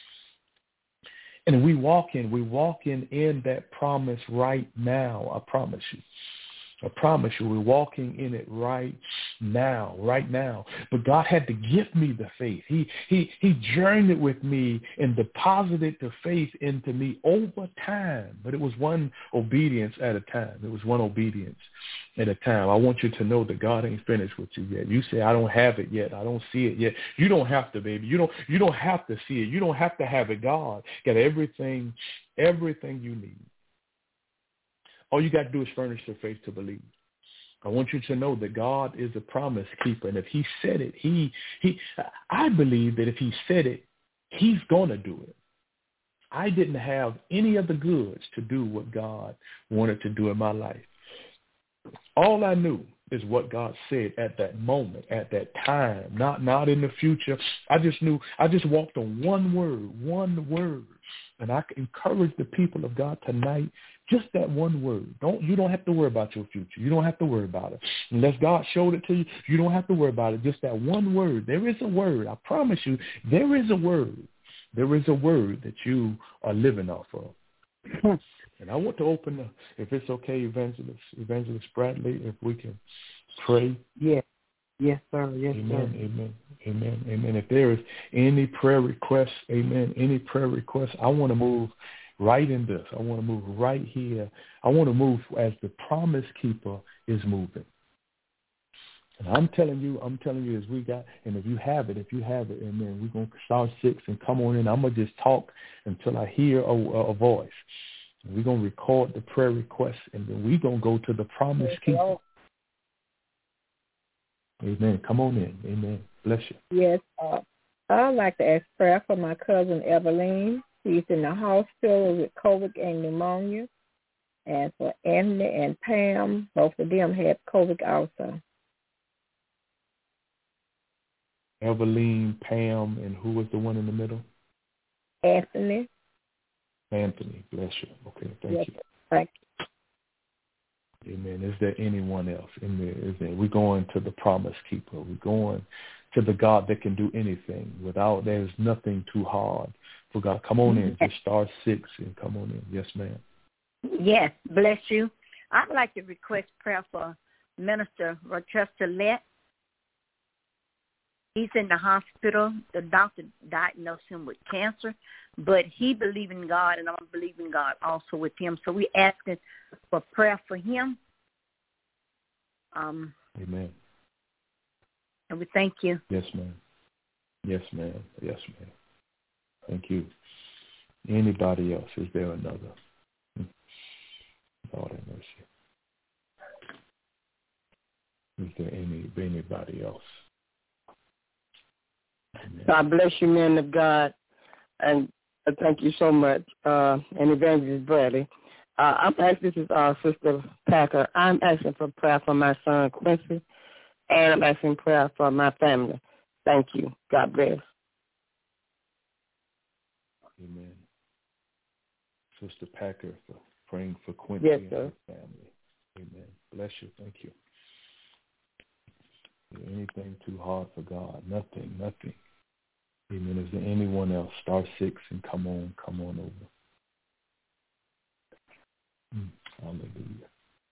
And we walk in, we walk in in that promise right now. I promise you. I promise you, we're walking in it right now, right now. But God had to give me the faith. He he he journeyed with me and deposited the faith into me over time. But it was one obedience at a time. It was one obedience at a time. I want you to know that God ain't finished with you yet. You say, "I don't have it yet. I don't see it yet." You don't have to, baby. You don't you don't have to see it. You don't have to have it. God got everything, everything you need. All you got to do is furnish the faith to believe. I want you to know that God is a promise keeper. And if he said it, he, he, I believe that if he said it, he's going to do it. I didn't have any of the goods to do what God wanted to do in my life. All I knew is what God said at that moment, at that time, not, not in the future. I just knew, I just walked on one word, one word. And I encourage the people of God tonight, just that one word. Don't you don't have to worry about your future. You don't have to worry about it. Unless God showed it to you, you don't have to worry about it. Just that one word. There is a word. I promise you, there is a word. There is a word that you are living off of. And I want to open, the, if it's okay, Evangelist, Evangelist Bradley, if we can pray. Yes. Yes, sir. Yes, amen, sir. Amen. Amen. Amen. If there is any prayer requests, amen, any prayer requests, I want to move right in this. I want to move right here. I want to move as the promise keeper is moving. And I'm telling you, I'm telling you as we got, and if you have it, if you have it, amen, we're going to start six and come on in. I'm going to just talk until I hear a, a voice. And we're going to record the prayer requests, and then we're going to go to the promise keeper. Amen. Come on in. Amen. Bless you. Yes. Uh, I'd like to ask prayer for my cousin Evelyn. She's in the hospital with COVID and pneumonia. And for Anthony and Pam, both of them had COVID also. Evelyn, Pam, and who was the one in the middle? Anthony. Anthony. Bless you. Okay. Thank yes, you. Thank you. Amen. Is there anyone else in there? Is there? We're going to the promise keeper. We're going to the God that can do anything. Without, there's nothing too hard for God. Come on in. Just star six and come on in. Yes, ma'am. Yes, bless you. I'd like to request prayer for Minister Rochester Lett. He's in the hospital. The doctor diagnosed him with cancer, but he believes in God, and I'm believing God also with him. So we're asking for prayer for him. Um, Amen. And we thank you. Yes, ma'am. Yes, ma'am. Yes, ma'am. Thank you. Anybody else? Is there another? Lord have mercy. Is there any anybody else? Amen. God bless you, men of God, and uh, thank you so much, uh, and Evangelist Bradley. Uh, I'm asking, this is uh, Sister Packer. I'm asking for prayer for my son Quincy, and I'm asking prayer for my family. Thank you. God bless. Amen. Sister Packer, for praying for Quincy yes, and sir. his family. Amen. Bless you. Thank you. Anything too hard for God? Nothing, nothing. Amen. Is there anyone else? Star six and come on, come on over. Mm, hallelujah.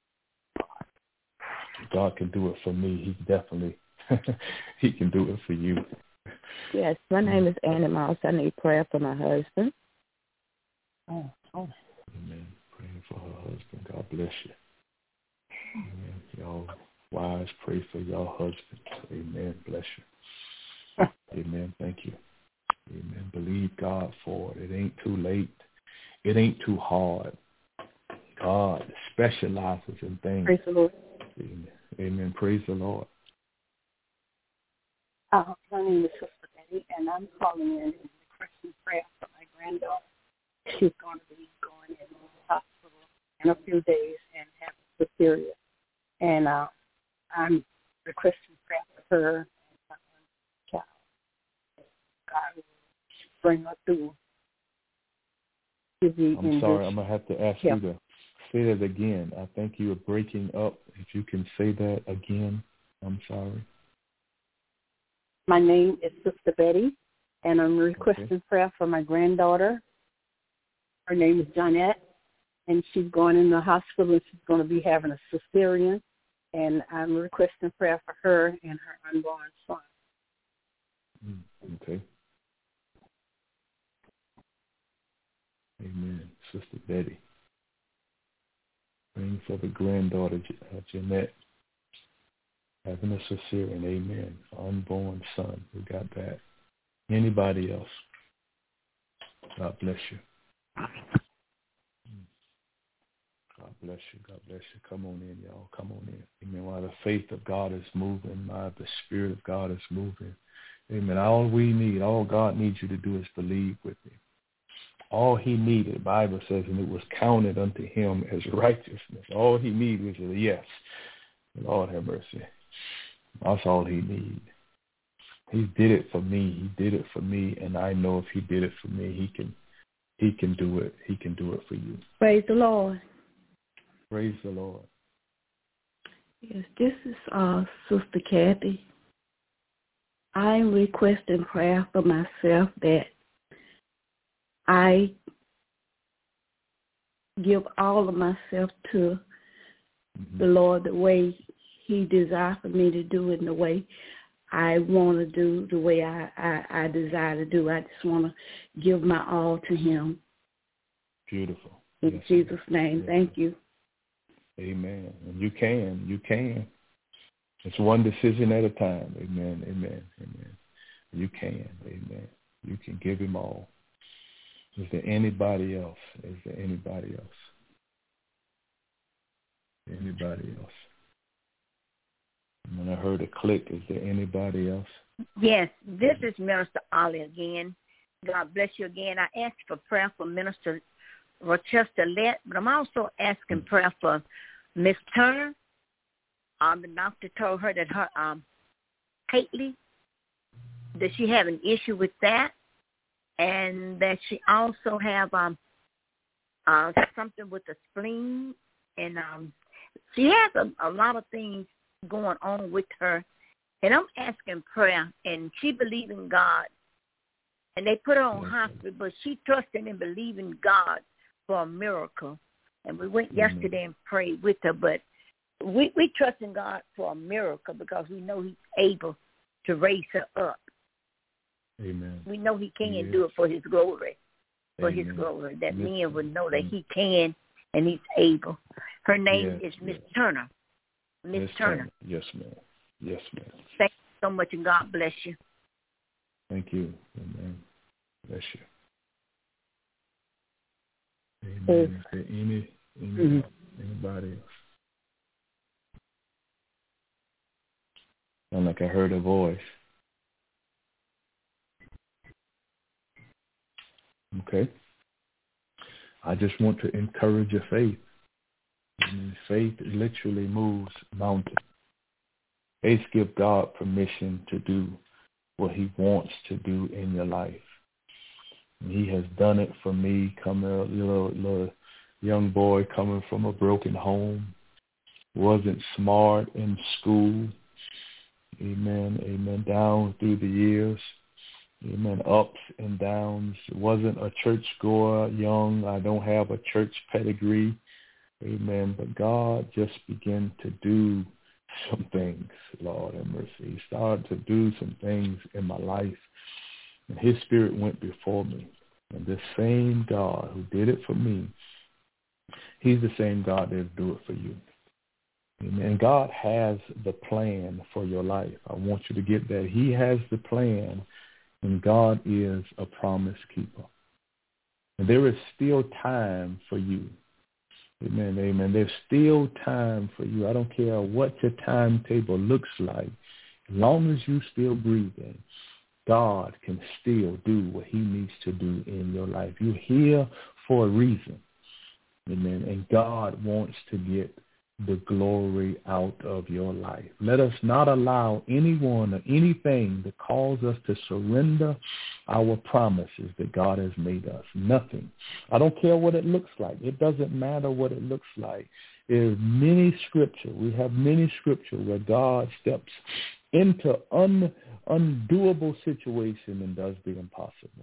God can do it for me. He definitely, he can do it for you. Yes, my name is Annie Mouse. I need prayer for my husband. Oh, oh. Amen. Praying for her husband. God bless you. Amen. Y'all wives, pray for your husband. Amen. Bless you. Amen. Thank you. Amen. Believe God for it. It ain't too late. It ain't too hard. God specializes in things. Praise the Lord. Amen. Amen. Praise the Lord. Uh, my name is Sister Betty, and I'm calling in in Christian prayer for my granddaughter. She's going to be going in the hospital in a few days and have a cesarean. And uh, I'm requesting prayer for her and my child. God will bring her through. I'm sorry, I'm going to have to ask you to say that again. I think you are breaking up. If you can say that again, I'm sorry. My name is Sister Betty, and I'm requesting okay. prayer for my granddaughter. Her name is Johnette, and she's going in the hospital, and she's going to be having a cesarean, and I'm requesting prayer for her and her unborn son. Okay. Amen. Sister Betty. Praying for the granddaughter, uh, Jeanette, having a cesarean. Amen. Unborn son. We got that. Anybody else? God bless you. God bless you. God bless you. Come on in, y'all. Come on in. Amen. While the faith of God is moving, while the Spirit of God is moving. Amen. All we need, all God needs you to do is believe with me. All he needed, the Bible says, and it was counted unto him as righteousness. All he needed was a yes. Lord have mercy. That's all he needed. He did it for me. He did it for me, and I know if he did it for me, he can he can do it. He can do it for you. Praise the Lord. Praise the Lord. Yes, this is uh, Sister Kathy. I'm requesting prayer for myself that I give all of myself to mm-hmm. the Lord the way he desires for me to do it, in the way I want to do, the way I, I, I desire to do. I just want to give my all to him. Beautiful. In yes, Jesus' name, yes. Thank you. Amen. And you can. You can. It's one decision at a time. Amen. Amen. Amen. You can. Amen. You can give him all. Is there anybody else? Is there anybody else? Anybody else? When I heard a click, is there anybody else? Yes, this is Minister Ollie again. God bless you again. I asked for prayer for Minister Rochester Lett, but I'm also asking mm-hmm. prayer for Miss Turner. Um, the doctor told her that her um, Hately, that she had an issue with that, and that she also have um, uh, something with the spleen, and um, she has a, a lot of things going on with her. And I'm asking prayer, and she believes in God. And they put her on mm-hmm. hospital, but she trusted and believed in God for a miracle. And we went mm-hmm. yesterday and prayed with her, but we, we trust in God for a miracle because we know he's able to raise her up. Amen. We know he can yes. do it for his glory, for Amen. his glory, that yes. men would know that he can and he's able. Her name yes. is Miss yes. Turner. Miss Turner. Turner. Yes, ma'am. Yes, ma'am. Thank you so much, and God bless you. Thank you. Amen. Bless you. Amen. Oh. Is there any, any mm-hmm. anybody else? Sound like I heard a voice. Okay. I just want to encourage your faith. I mean, faith literally moves mountains. Faith gives God permission to do what he wants to do in your life. And he has done it for me, coming a little, little young boy coming from a broken home, wasn't smart in school. Amen, amen, down through the years. Amen, ups and downs. Wasn't a church goer, young. I don't have a church pedigree. Amen, but God just began to do some things, Lord have mercy. He started to do some things in my life, and his spirit went before me. And this same God who did it for me, he's the same God that'll do it for you. Amen. God has the plan for your life. I want you to get that. He has the plan, and God is a promise keeper. And there is still time for you. Amen, amen. There's still time for you. I don't care what your timetable looks like. As long as you still breathing, God can still do what he needs to do in your life. You're here for a reason. Amen. And God wants to get the glory out of your life. Let us not allow anyone or anything to cause us to surrender our promises that God has made us. Nothing. I don't care what it looks like. It doesn't matter what it looks like. There's many scripture. We have many scripture where God steps into un, undoable situation and does the impossible.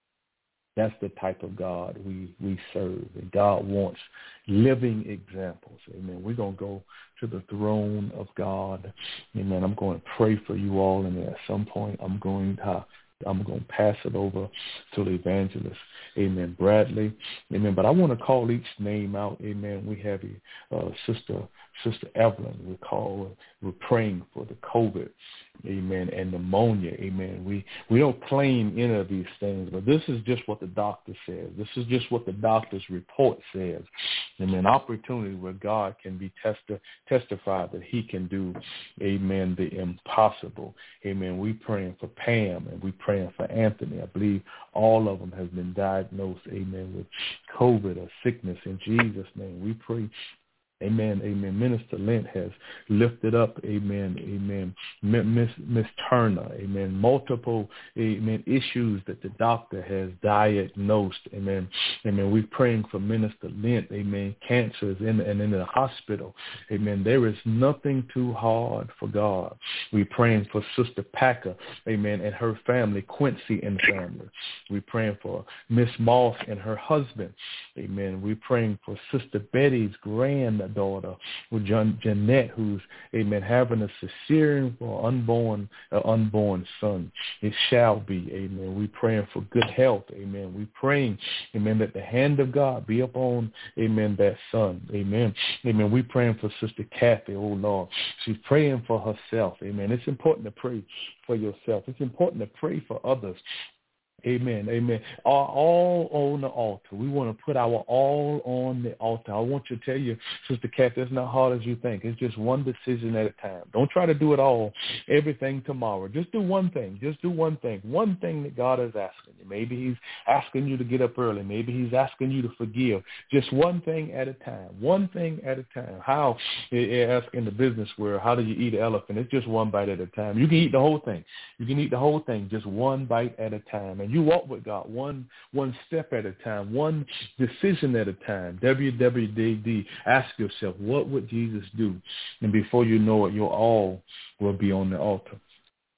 That's the type of God we, we serve. And God wants living examples. Amen. We're going to go to the throne of God. Amen. I'm going to pray for you all. And at some point, I'm going to I'm going to pass it over to the evangelist. Amen. Bradley. Amen. But I want to call each name out. Amen. We have uh, Sister Sister Evelyn. We call. We're praying for the COVID. Amen. And pneumonia. Amen. We we don't claim any of these things, but this is just what the doctor says. This is just what the doctor's report says. Amen. Opportunity where God can be testi- testified that he can do, amen, the impossible. Amen. We praying for Pam and we praying for Anthony. I believe all of them have been diagnosed, amen, with COVID or sickness. In Jesus' name, we pray. Amen, amen. Minister Lent has lifted up, amen, amen, Miss Miss Turner, amen, multiple, amen, issues that the doctor has diagnosed, amen, amen. We're praying for Minister Lent, amen, cancers in and in the hospital, amen. There is nothing too hard for God. We're praying for Sister Packer, amen, and her family, Quincy and family. We're praying for Miss Moss and her husband, amen. We're praying for Sister Betty's granddaughter, daughter, with John, Jeanette, who's, amen, having a cesarean for unborn, uh, unborn son. It shall be, amen. We praying for good health, amen. We praying, amen, that the hand of God be upon, amen, that son, amen. Amen. We praying for Sister Kathy, oh Lord. She's praying for herself, amen. It's important to pray for yourself. It's important to pray for others. Amen, amen. All, all on the altar. We want to put our all on the altar. I want you to tell you, Sister Kathy, it's not hard as you think. It's just one decision at a time. Don't try to do it all, everything tomorrow. Just do one thing. Just do one thing. One thing that God is asking you. Maybe he's asking you to get up early. Maybe he's asking you to forgive. Just one thing at a time. One thing at a time. How, ask in the business world, how do you eat an elephant? It's just one bite at a time. You can eat the whole thing. You can eat the whole thing just one bite at a time. And you walk with God one one step at a time, one decision at a time. W W D D. Ask yourself, what would Jesus do? And before you know it, your all will be on the altar.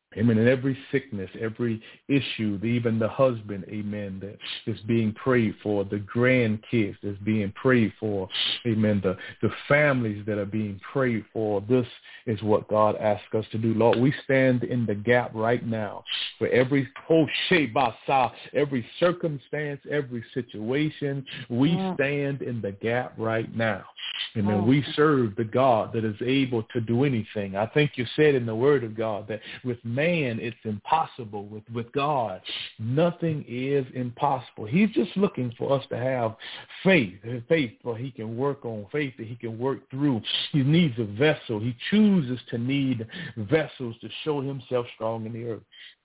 Amen. And every sickness, every issue, even the husband, amen, that is being prayed for, the grandkids that's being prayed for, amen, the, the families that are being prayed for. This is what God asks us to do. Lord, we stand in the gap right now for every Hoshebasa, every circumstance, every situation. We stand in the gap right now. Amen. We serve the God that is able to do anything. I think you said in the Word of God that with man it's impossible. With, with God, nothing is impossible. He's just looking for us to have faith, faith where he can work on, faith that he can work through. He needs a vessel. He chooses to need vessels to show himself strong in the earth.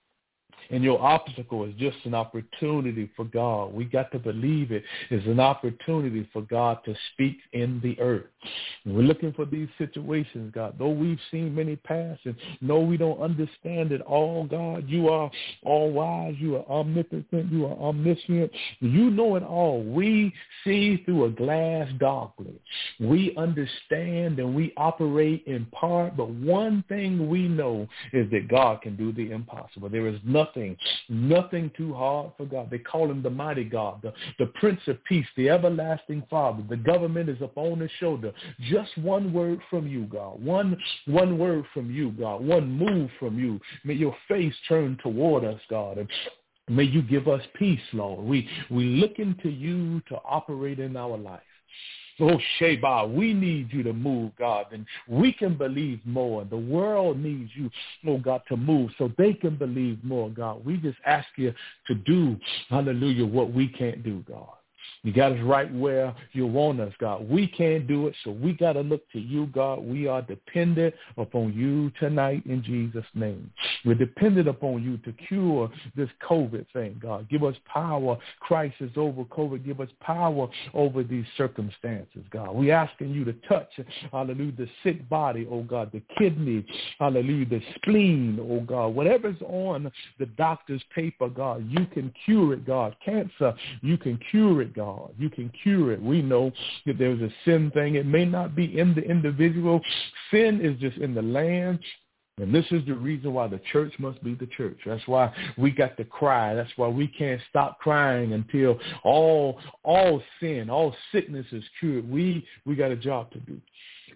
And your obstacle is just an opportunity for God. We got to believe it is an opportunity for God to speak in the earth. And we're looking for these situations, God. Though we've seen many pass and no, we don't understand it all, God. You are all wise. You are omnipotent. You are omniscient. You know it all. We see through a glass darkly. We understand and we operate in part, but one thing we know is that God can do the impossible. There is nothing Nothing, nothing too hard for God. They call him the mighty God, the, the Prince of Peace, the everlasting Father. The government is upon his shoulder. Just one word from you, God. One, one word from you, God. One move from you. May your face turn toward us, God. And may you give us peace, Lord. We, we look into you to operate in our life. Oh, Sheba, we need you to move, God, and we can believe more. The world needs you, oh, God, to move so they can believe more, God. We just ask you to do, hallelujah, what we can't do, God. You got us right where you want us, God. We can't do it, so we got to look to you, God. We are dependent upon you tonight in Jesus' name. We're dependent upon you to cure this COVID thing, God. Give us power. Christ is over COVID. Give us power over these circumstances, God. We're asking you to touch, hallelujah, the sick body, oh, God, the kidney, hallelujah, the spleen, oh, God. Whatever's on the doctor's paper, God, you can cure it, God. Cancer, you can cure it, God. You can cure it. We know that there's a sin thing. It may not be in the individual. Sin is just in the land. And this is the reason why the church must be the church. That's why we got to cry. That's why we can't stop crying until all all sin, all sickness is cured. We we got a job to do.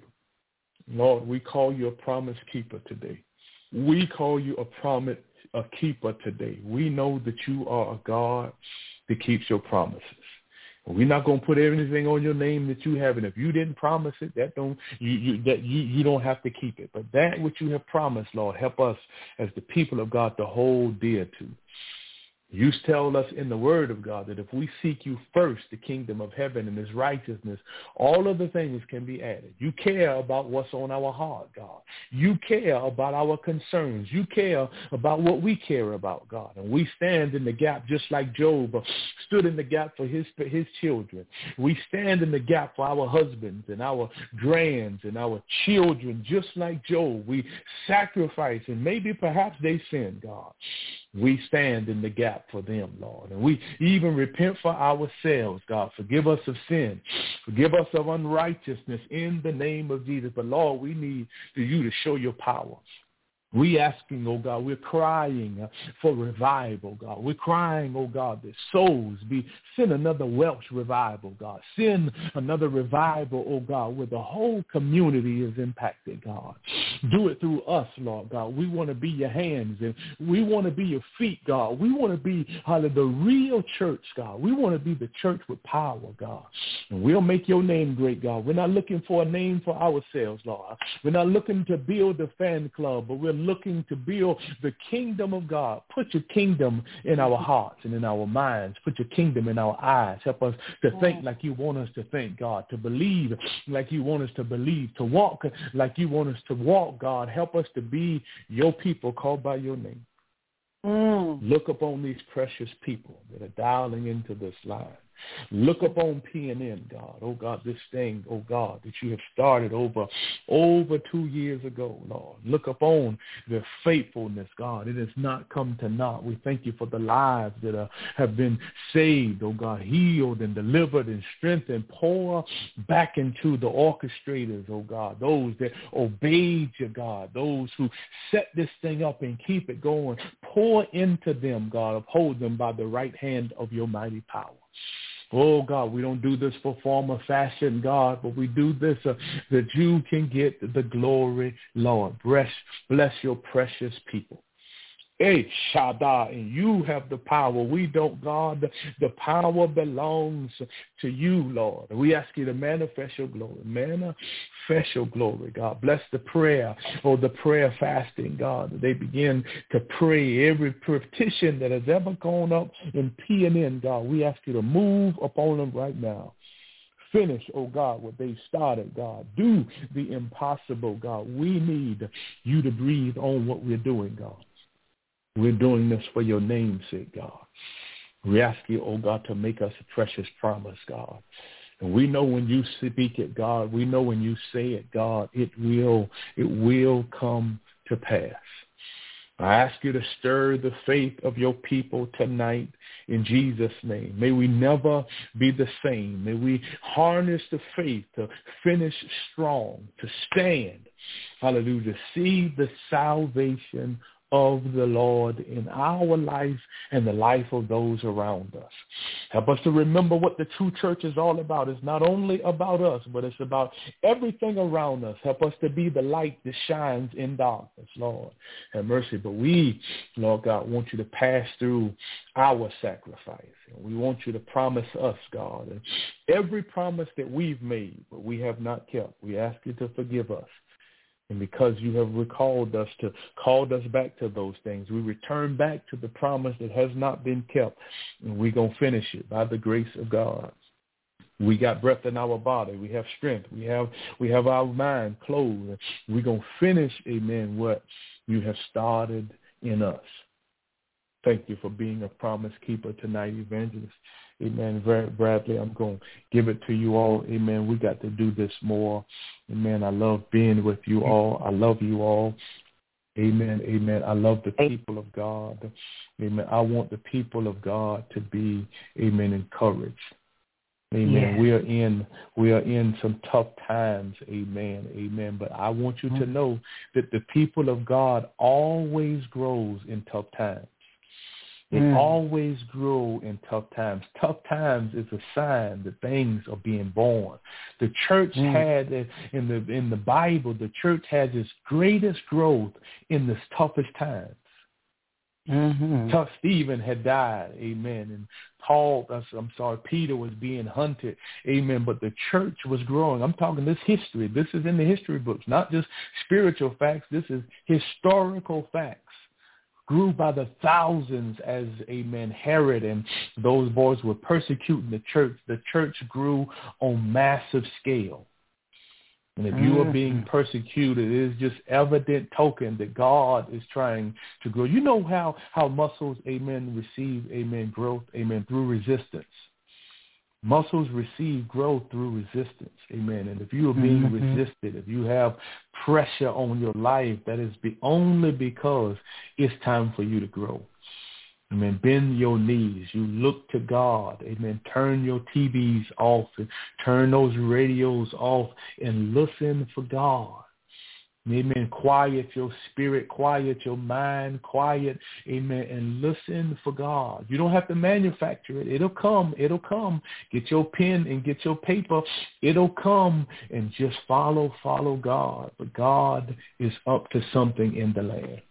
Lord, we call you a promise keeper today. We call you a promise a keeper today. We know that you are a God that keeps your promises. We're not going to put anything on your name that you haven't. If you didn't promise it, that don't you, you that you, you don't have to keep it. But that which you have promised, Lord, help us as the people of God to hold dear to. You tell us in the word of God that if we seek you first, the kingdom of heaven and his righteousness, all other things can be added. You care about what's on our heart, God. You care about our concerns. You care about what we care about, God. And we stand in the gap just like Job stood in the gap for his, for his children. We stand in the gap for our husbands and our grands and our children just like Job. We sacrifice and maybe perhaps they sin, God. We stand in the gap for them, Lord. And we even repent for ourselves, God. Forgive us of sin. Forgive us of unrighteousness in the name of Jesus. But, Lord, we need you to show your power. We asking, oh God, we're crying for revival, God. We're crying, oh God, that souls be, send another Welsh revival, God. Send another revival, oh God, where the whole community is impacted, God. Do it through us, Lord God. We want to be your hands and we want to be your feet, God. We want to be, hallelujah, the real church, God. We want to be the church with power, God. And we'll make your name great, God. We're not looking for a name for ourselves, Lord. We're not looking to build a fan club, but we're looking to build the kingdom of God. Put your kingdom in our hearts and in our minds. Put your kingdom in our eyes. Help us to think like you want us to think, God, to believe like you want us to believe, to walk like you want us to walk, God. Help us to be your people called by your name. Mm. Look upon these precious people that are dialing into this line. Look upon P N N, God. Oh, God, this thing, oh, God, that you have started over, over two years ago, Lord. Look upon their faithfulness, God. It has not come to naught. We thank you for the lives that uh, have been saved, oh, God, healed and delivered and strengthened. Pour back into the orchestrators, oh, God, those that obeyed you, God, those who set this thing up and keep it going. Pour into them, God, uphold them by the right hand of your mighty power. Oh, God, we don't do this for form or fashion, God, but we do this uh, that you can get the glory, Lord. Bless, bless your precious people. Hey, Shaddai, and you have the power. We don't, God. The power belongs to you, Lord. We ask you to manifest your glory. Manifest your glory, God. Bless the prayer or the prayer fasting, God. They begin to pray every petition that has ever gone up in P N N, God. We ask you to move upon them right now. Finish, oh God, what they started, God. Do the impossible, God. We need you to breathe on what we're doing, God. We're doing this for your name's sake, God. We ask you, oh God, to make us a precious promise, God. And we know when you speak it, God, we know when you say it, God, it will, it will come to pass. I ask you to stir the faith of your people tonight in Jesus' name. May we never be the same. May we harness the faith to finish strong, to stand, hallelujah, to see the salvation of the Lord in our life and the life of those around us. Help us to remember what the true church is all about. It's not only about us, but it's about everything around us. Help us to be the light that shines in darkness, Lord. Have mercy. But we, Lord God, want you to pass through our sacrifice. We want you to promise us, God, and every promise that we've made, but we have not kept. We ask you to forgive us. And because you have recalled us to, called us back to those things, we return back to the promise that has not been kept. And we're going to finish it by the grace of God. We got breath in our body. We have strength. We have we have our mind clothed. We're going to finish, amen, what you have started in us. Thank you for being a promise keeper tonight, evangelist. Amen. Bradley, I'm going to give it to you all. Amen. We got to do this more. Amen. I love being with you all. I love you all. Amen. Amen. I love the people of God. Amen. I want the people of God to be, amen, encouraged. Amen. Yes. We are in we are in some tough times. Amen. Amen. But I want you to know that the people of God always grows in tough times. It mm. always grew in tough times. Tough times is a sign that things are being born. The church mm. had, in the in the Bible, the church had its greatest growth in the toughest times. Mm-hmm. Tough Stephen had died, amen, and Paul, I'm sorry, Peter was being hunted, amen, but the church was growing. I'm talking this history. This is in the history books, not just spiritual facts. This is historical facts. Grew by the thousands as, amen, Herod and those boys were persecuting the church. The church grew on massive scale. And if you are being persecuted, it is just evident token that God is trying to grow. You know how, how muscles, amen, receive, amen, growth, amen, through resistance. Muscles receive growth through resistance, amen. And if you are being mm-hmm. resisted, if you have pressure on your life, that is be only because it's time for you to grow. Amen. Bend your knees. You look to God. Amen. Turn your T Vs off and turn those radios off and listen for God. Amen. Quiet your spirit, quiet your mind, quiet, amen, and listen for God. You don't have to manufacture it. It'll come. It'll come. Get your pen and get your paper. It'll come, and just follow, follow God. But God is up to something in the land,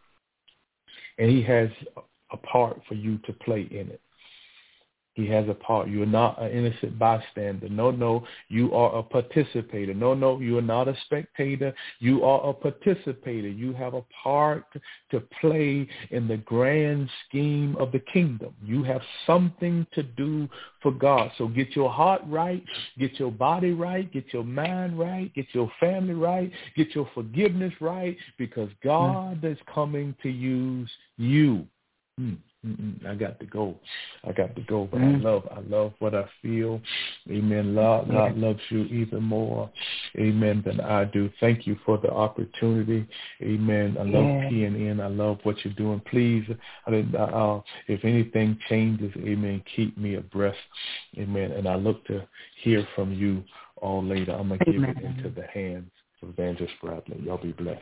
and he has a part for you to play in it. He has a part. You are not an innocent bystander. No, no, you are a participator. No, no, you are not a spectator. You are a participator. You have a part to play in the grand scheme of the kingdom. You have something to do for God. So get your heart right, get your body right, get your mind right, get your family right, get your forgiveness right, because God is coming to use you. mm, mm, mm, I got to go. I got to go. But mm-hmm. I love, I love what I feel. Amen. God, yeah. God loves you even more, amen, than I do. Thank you for the opportunity. Amen. I love yeah. P N N. I love what you're doing. Please, I mean, uh, if anything changes, amen, keep me abreast. Amen. And I look to hear from you all later. I'm going to give it into the hands of Evangelist Bradley. Y'all be blessed.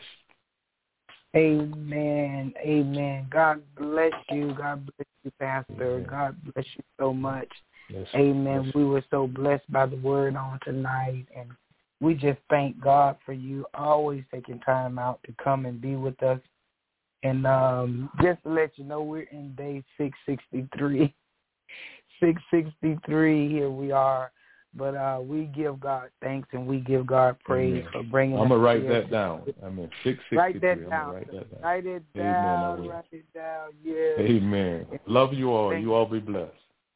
Amen. Amen. God bless you. God bless you, Pastor. Amen. God bless you so much. Yes, Amen. yes. We were so blessed by the word on tonight, and we just thank God for you always taking time out to come and be with us. And um, just to let you know, we're in day six sixty-three. six sixty-three, here we are. But uh, we give God thanks and we give God praise Amen. for bringing I'm us going to write here. that down. I mean, six sixty-three. Write that down. Write that down. Write it down. Amen. Write it down. Yes. Amen. Love you all. Thank you all be blessed.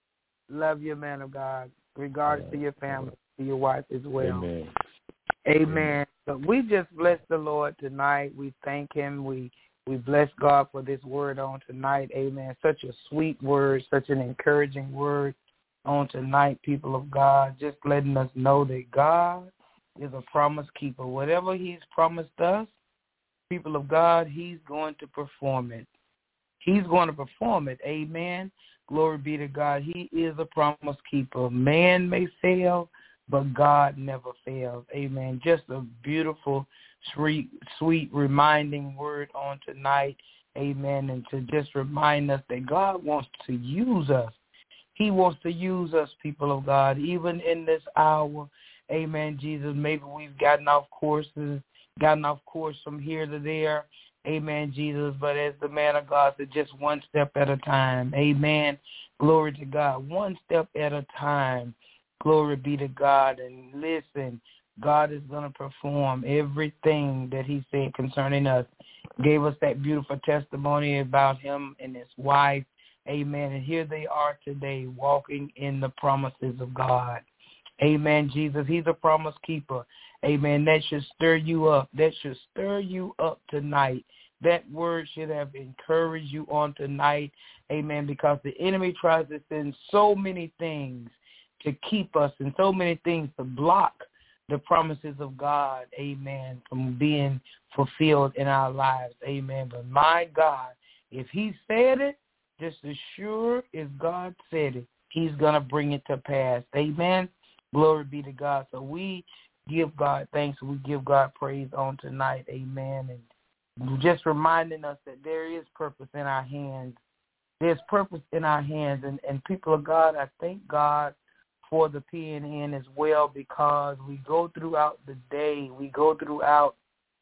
Love you, man of God. Regards right. to your family, right. to your wife as well. Amen. Amen. Amen. But we just bless the Lord tonight. We thank him. We we bless God for this word on tonight. Amen. Such a sweet word, such an encouraging word on tonight, people of God, just letting us know that God is a promise keeper. Whatever he's promised us, people of God, he's going to perform it. He's going to perform it. Amen. Glory be to God. He is a promise keeper. Man may fail, but God never fails. Amen. Just a beautiful, sweet, sweet reminding word on tonight. Amen. And to just remind us that God wants to use us. He wants to use us, people of God, even in this hour. Amen, Jesus. Maybe we've gotten off courses, gotten off course from here to there. Amen, Jesus. But as the man of God said, just one step at a time. Amen. Glory to God. One step at a time. Glory be to God. And listen, God is going to perform everything that he said concerning us. Gave us that beautiful testimony about him and his wife. Amen. And here they are today walking in the promises of God. Amen, Jesus. He's a promise keeper. Amen. That should stir you up. That should stir you up tonight. That word should have encouraged you on tonight. Amen. Because the enemy tries to send so many things to keep us and so many things to block the promises of God. Amen. From being fulfilled in our lives. Amen. But my God, if he said it, just as sure as God said it, he's going to bring it to pass. Amen. Glory be to God. So we give God thanks. We give God praise on tonight. Amen. And just reminding us that there is purpose in our hands. There's purpose in our hands. And, and people of God, I thank God for the P N N as well, because we go throughout the day. We go throughout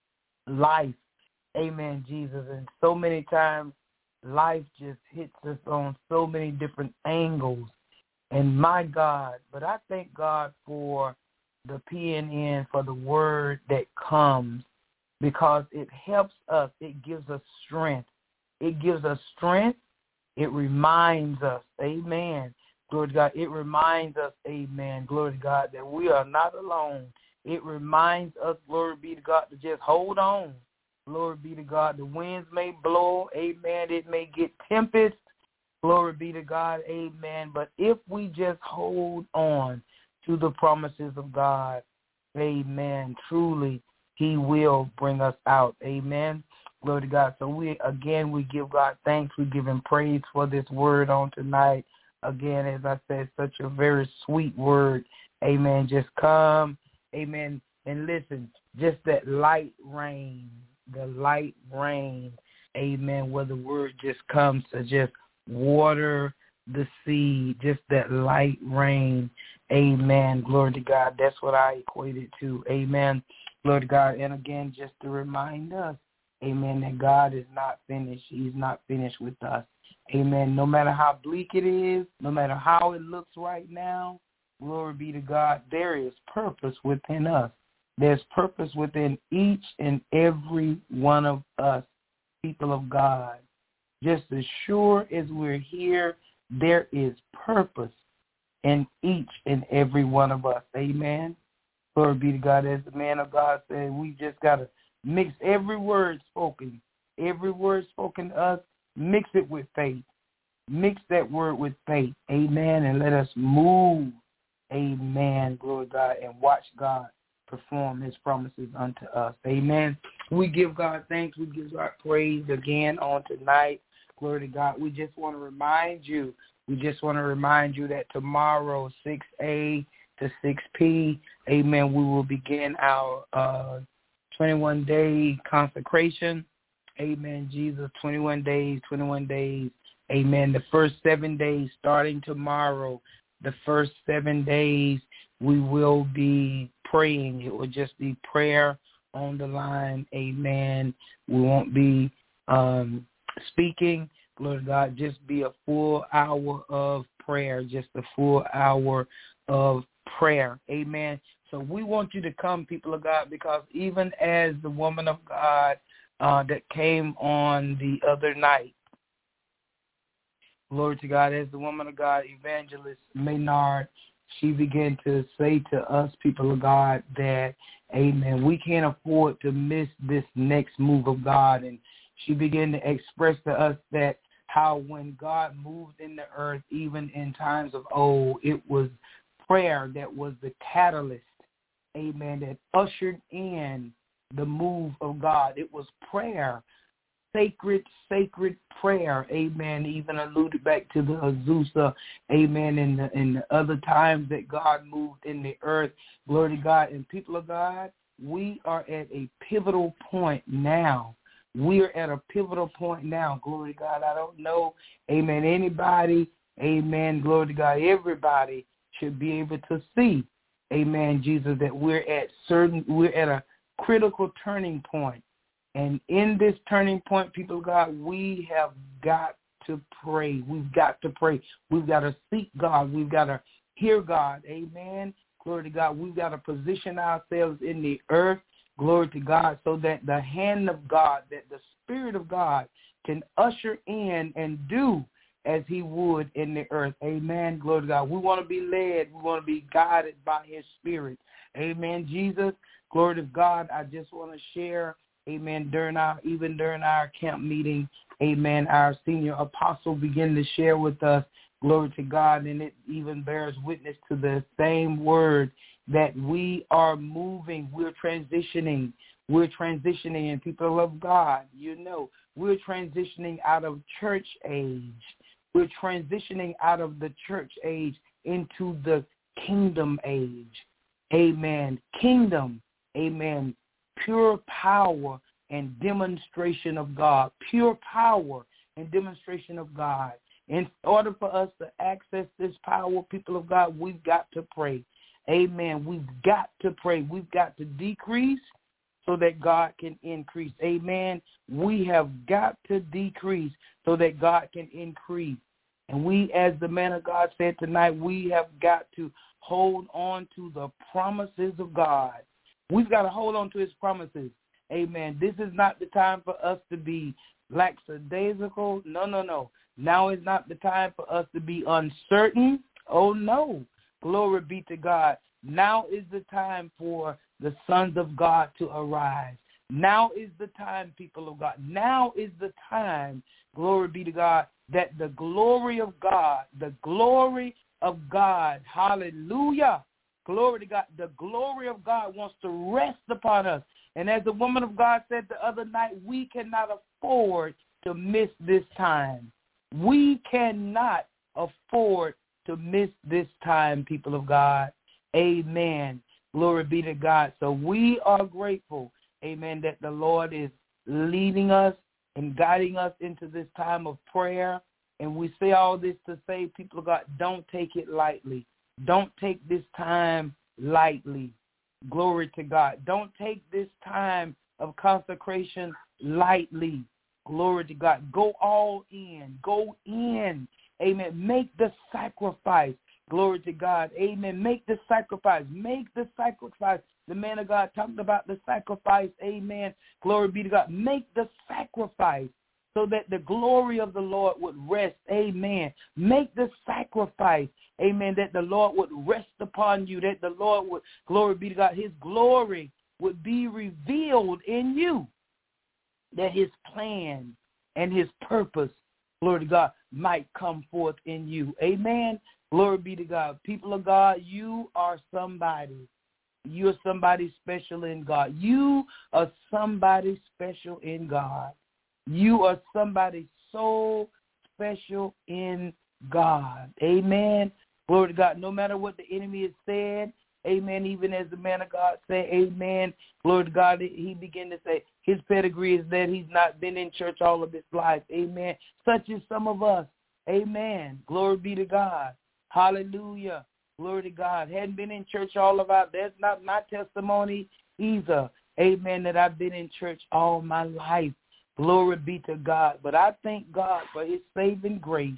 life. Amen, Jesus. And so many times, life just hits us on so many different angles. And my God, but I thank God for the P N N, for the word that comes, because it helps us. It gives us strength. It gives us strength. It reminds us, amen, glory to God. It reminds us, amen, glory to God, that we are not alone. It reminds us, glory be to God, to just hold on. Glory be to God. The winds may blow. Amen. It may get tempest. Glory be to God. Amen. But if we just hold on to the promises of God, amen, truly he will bring us out. Amen. Glory to God. So we, again, we give God thanks. We give him praise for this word on tonight. Again, as I said, such a very sweet word. Amen. Just come. Amen. And listen, just that light rain. The light rain, amen, where the word just comes to just water the seed, just that light rain, amen, glory to God. That's what I equate it to, amen, glory to God. And again, just to remind us, amen, that God is not finished. He's not finished with us, amen. No matter how bleak it is, no matter how it looks right now, glory be to God, there is purpose within us. There's purpose within each and every one of us, people of God. Just as sure as we're here, there is purpose in each and every one of us. Amen. Glory be to God. As the man of God said, we just got to mix every word spoken, every word spoken to us, mix it with faith. mix that word with faith, amen, and let us move, amen, glory to God, and watch God perform his promises unto us, amen. We give God thanks. We give God praise again on tonight. Glory to God. We just want to remind you, we just want to remind you that tomorrow, six a to six p, amen, we will begin our uh, twenty-one day consecration. Amen, Jesus, twenty-one days, twenty-one days. Amen. The first seven days starting tomorrow, the first seven days we will be praying. It will just be prayer on the line. Amen. We won't be um, speaking. Glory to God. Just be a full hour of prayer, just a full hour of prayer. Amen. So we want you to come, people of God, because even as the woman of God uh, that came on the other night, glory to God, as the woman of God, Evangelist Maynard, she began to say to us, people of God, that, amen, we can't afford to miss this next move of God. And she began to express to us that how when God moved in the earth, even in times of old, it was prayer that was the catalyst, amen, that ushered in the move of God. It was prayer, sacred, sacred prayer, amen, even alluded back to the Azusa, amen, and the, and the other times that God moved in the earth. Glory to God. And people of God, we are at a pivotal point now. We are at a pivotal point now. Glory to God. I don't know, amen, anybody, amen, glory to God, everybody should be able to see, amen, Jesus, that we're at certain, we're at a critical turning point. And in this turning point, people of God, we have got to pray. We've got to pray. We've got to seek God. We've got to hear God. Amen. Glory to God. We've got to position ourselves in the earth. Glory to God, so that the hand of God, that the Spirit of God can usher in and do as he would in the earth. Amen. Glory to God. We want to be led. We want to be guided by his Spirit. Amen. Jesus, glory to God. I just want to share, amen, during our, even during our camp meeting, amen, our senior apostle began to share with us, glory to God, and it even bears witness to the same word that we are moving, we're transitioning, we're transitioning, and people of God, you know, we're transitioning out of church age. We're transitioning out of the church age into the kingdom age. Amen. Kingdom, amen. Pure power and demonstration of God. Pure power and demonstration of God. In order for us to access this power, people of God, we've got to pray. Amen. We've got to pray. We've got to decrease so that God can increase. Amen. We have got to decrease so that God can increase. And we, as the man of God said tonight, we have got to hold on to the promises of God. We've got to hold on to his promises. Amen. This is not the time for us to be lackadaisical. No, no, no. Now is not the time for us to be uncertain. Oh, no. Glory be to God. Now is the time for the sons of God to arise. Now is the time, people of God. Now is the time, glory be to God, that the glory of God, the glory of God, hallelujah, glory to God, the glory of God wants to rest upon us. And as the woman of God said the other night, we cannot afford to miss this time. We cannot afford to miss this time, people of God. Amen. Glory be to God. So we are grateful, amen, that the Lord is leading us and guiding us into this time of prayer. And we say all this to say, people of God, don't take it lightly. Don't take this time lightly. Glory to God. Don't take this time of consecration lightly. Glory to God. Go all in. Go in. Amen. Make the sacrifice. Glory to God. Amen. Make the sacrifice. Make the sacrifice. The man of God talked about the sacrifice. Amen. Glory be to God. Make the sacrifice so that the glory of the Lord would rest. Amen. Make the sacrifice. Amen. That the Lord would rest upon you. That the Lord would, glory be to God, his glory would be revealed in you. That his plan and his purpose glory to God, might come forth in you. Amen. Glory be to God. People of God, you are somebody. You are somebody special in God. You are somebody special in God. You are somebody so special in God. Amen. Glory to God. No matter what the enemy has said, amen, even as the man of God said, amen, glory to God, he began to say his pedigree is that he's not been in church all of his life. Amen. Such as some of us. Amen. Glory be to God. Hallelujah. Glory to God. Hadn't been in church all of our, that's not my testimony either. Amen, that I've been in church all my life. Glory be to God. But I thank God for his saving grace.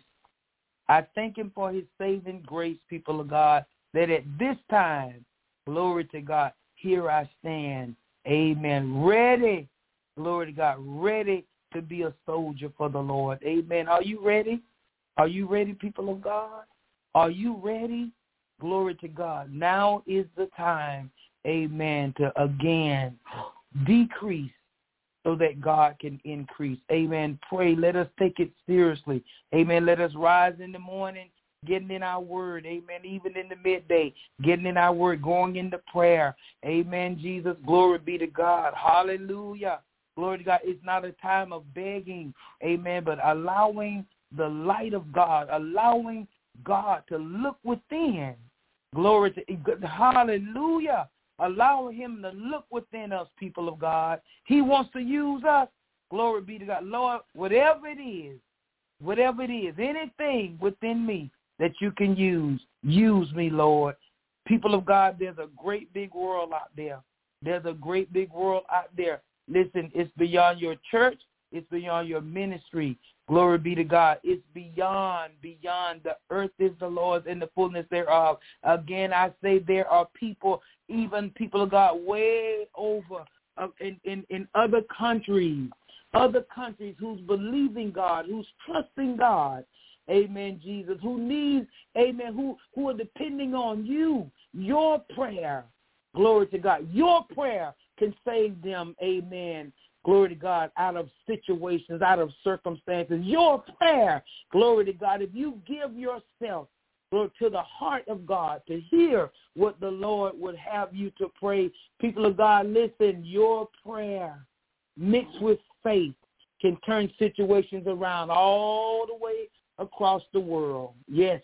I thank him for his saving grace, people of God, that at this time, glory to God, here I stand. Amen. Ready, glory to God, ready to be a soldier for the Lord. Amen. Are you ready? Are you ready, people of God? Are you ready? Glory to God. Now is the time, amen, to again decrease so that God can increase. Amen. Pray. Let us take it seriously. Amen. Let us rise in the morning, getting in our word. Amen. Even in the midday, getting in our word, going into prayer. Amen. Jesus, glory be to God. Hallelujah. Glory to God. It's not a time of begging. Amen. But allowing the light of God, allowing God to look within. Glory to hallelujah. Allowing him to look within us, people of God. He wants to use us. Glory be to God. Lord, whatever it is, whatever it is, anything within me that you can use, use me, Lord. People of God, there's a great big world out there. There's a great big world out there. Listen, it's beyond your church. It's beyond your ministry. Glory be to God. It's beyond, beyond. The earth is the Lord's and the fullness thereof. Again, I say there are people, even people of God, way over uh, in, in, in other countries, other countries who's believing God, who's trusting God. Amen, Jesus, who needs, amen, who, who are depending on you, your prayer. Glory to God. Your prayer can save them, amen. Glory to God, out of situations, out of circumstances. Your prayer, glory to God, if you give yourself glory, to the heart of God to hear what the Lord would have you to pray. People of God, listen, your prayer mixed with faith can turn situations around all the way across the world. Yes,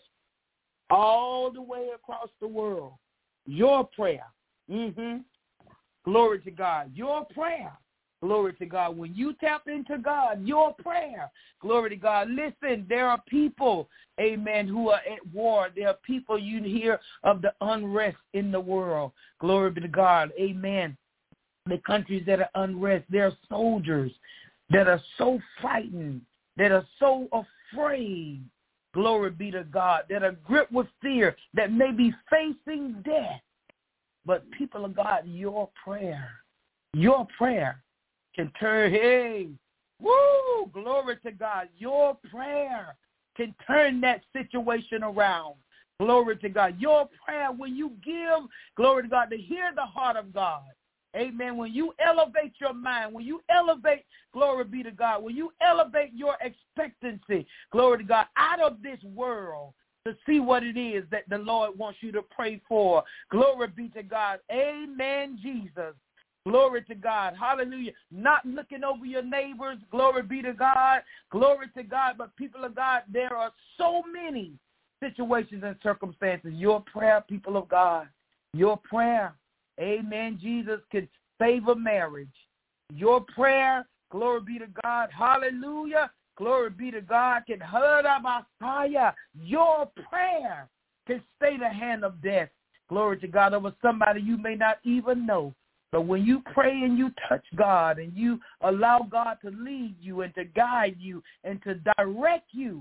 all the way across the world. Your prayer. Mm-hmm. Glory to God. Your prayer. Glory to God. When you tap into God, your prayer, glory to God. Listen, there are people, amen, who are at war. There are people you hear of the unrest in the world. Glory be to God. Amen. The countries that are unrest, there are soldiers that are so frightened, that are so afraid, glory be to God, that are gripped with fear, that may be facing death. But people of God, your prayer, your prayer, can turn, hey, woo, glory to God. Your prayer can turn that situation around. Glory to God. Your prayer, when you give, glory to God, to hear the heart of God. Amen. When you elevate your mind, when you elevate, glory be to God, when you elevate your expectancy, glory to God, out of this world to see what it is that the Lord wants you to pray for. Glory be to God. Amen, Jesus. Glory to God. Hallelujah. Not looking over your neighbors. Glory be to God. Glory to God. But people of God, there are so many situations and circumstances. Your prayer, people of God, your prayer, amen, Jesus, can save a marriage. Your prayer, glory be to God, hallelujah, glory be to God, can hurt our Messiah. Your prayer can stay the hand of death. Glory to God over somebody you may not even know. But when you pray and you touch God and you allow God to lead you and to guide you and to direct you,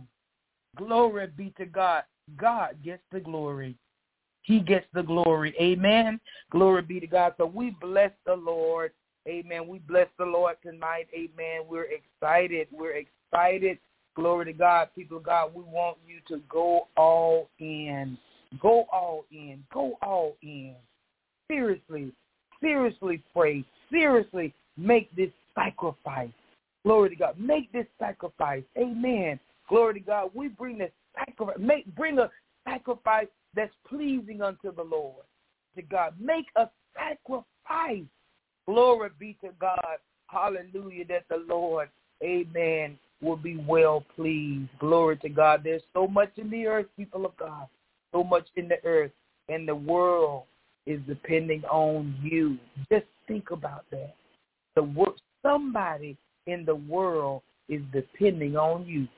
glory be to God. God gets the glory. He gets the glory. Amen. Glory be to God. So we bless the Lord. Amen. We bless the Lord tonight. Amen. We're excited. We're excited. Glory to God. People of God, we want you to go all in. Go all in. Go all in. Seriously. Seriously pray. Seriously make this sacrifice. Glory to God. Make this sacrifice. Amen. Glory to God. We bring this sacrifice. Make, bring a sacrifice that's pleasing unto the Lord. To God. Make a sacrifice. Glory be to God. Hallelujah. That the Lord, amen, will be well pleased. Glory to God. There's so much in the earth, people of God. So much in the earth. And the world is depending on you. Just think about that. The wor- Somebody in the world is depending on you.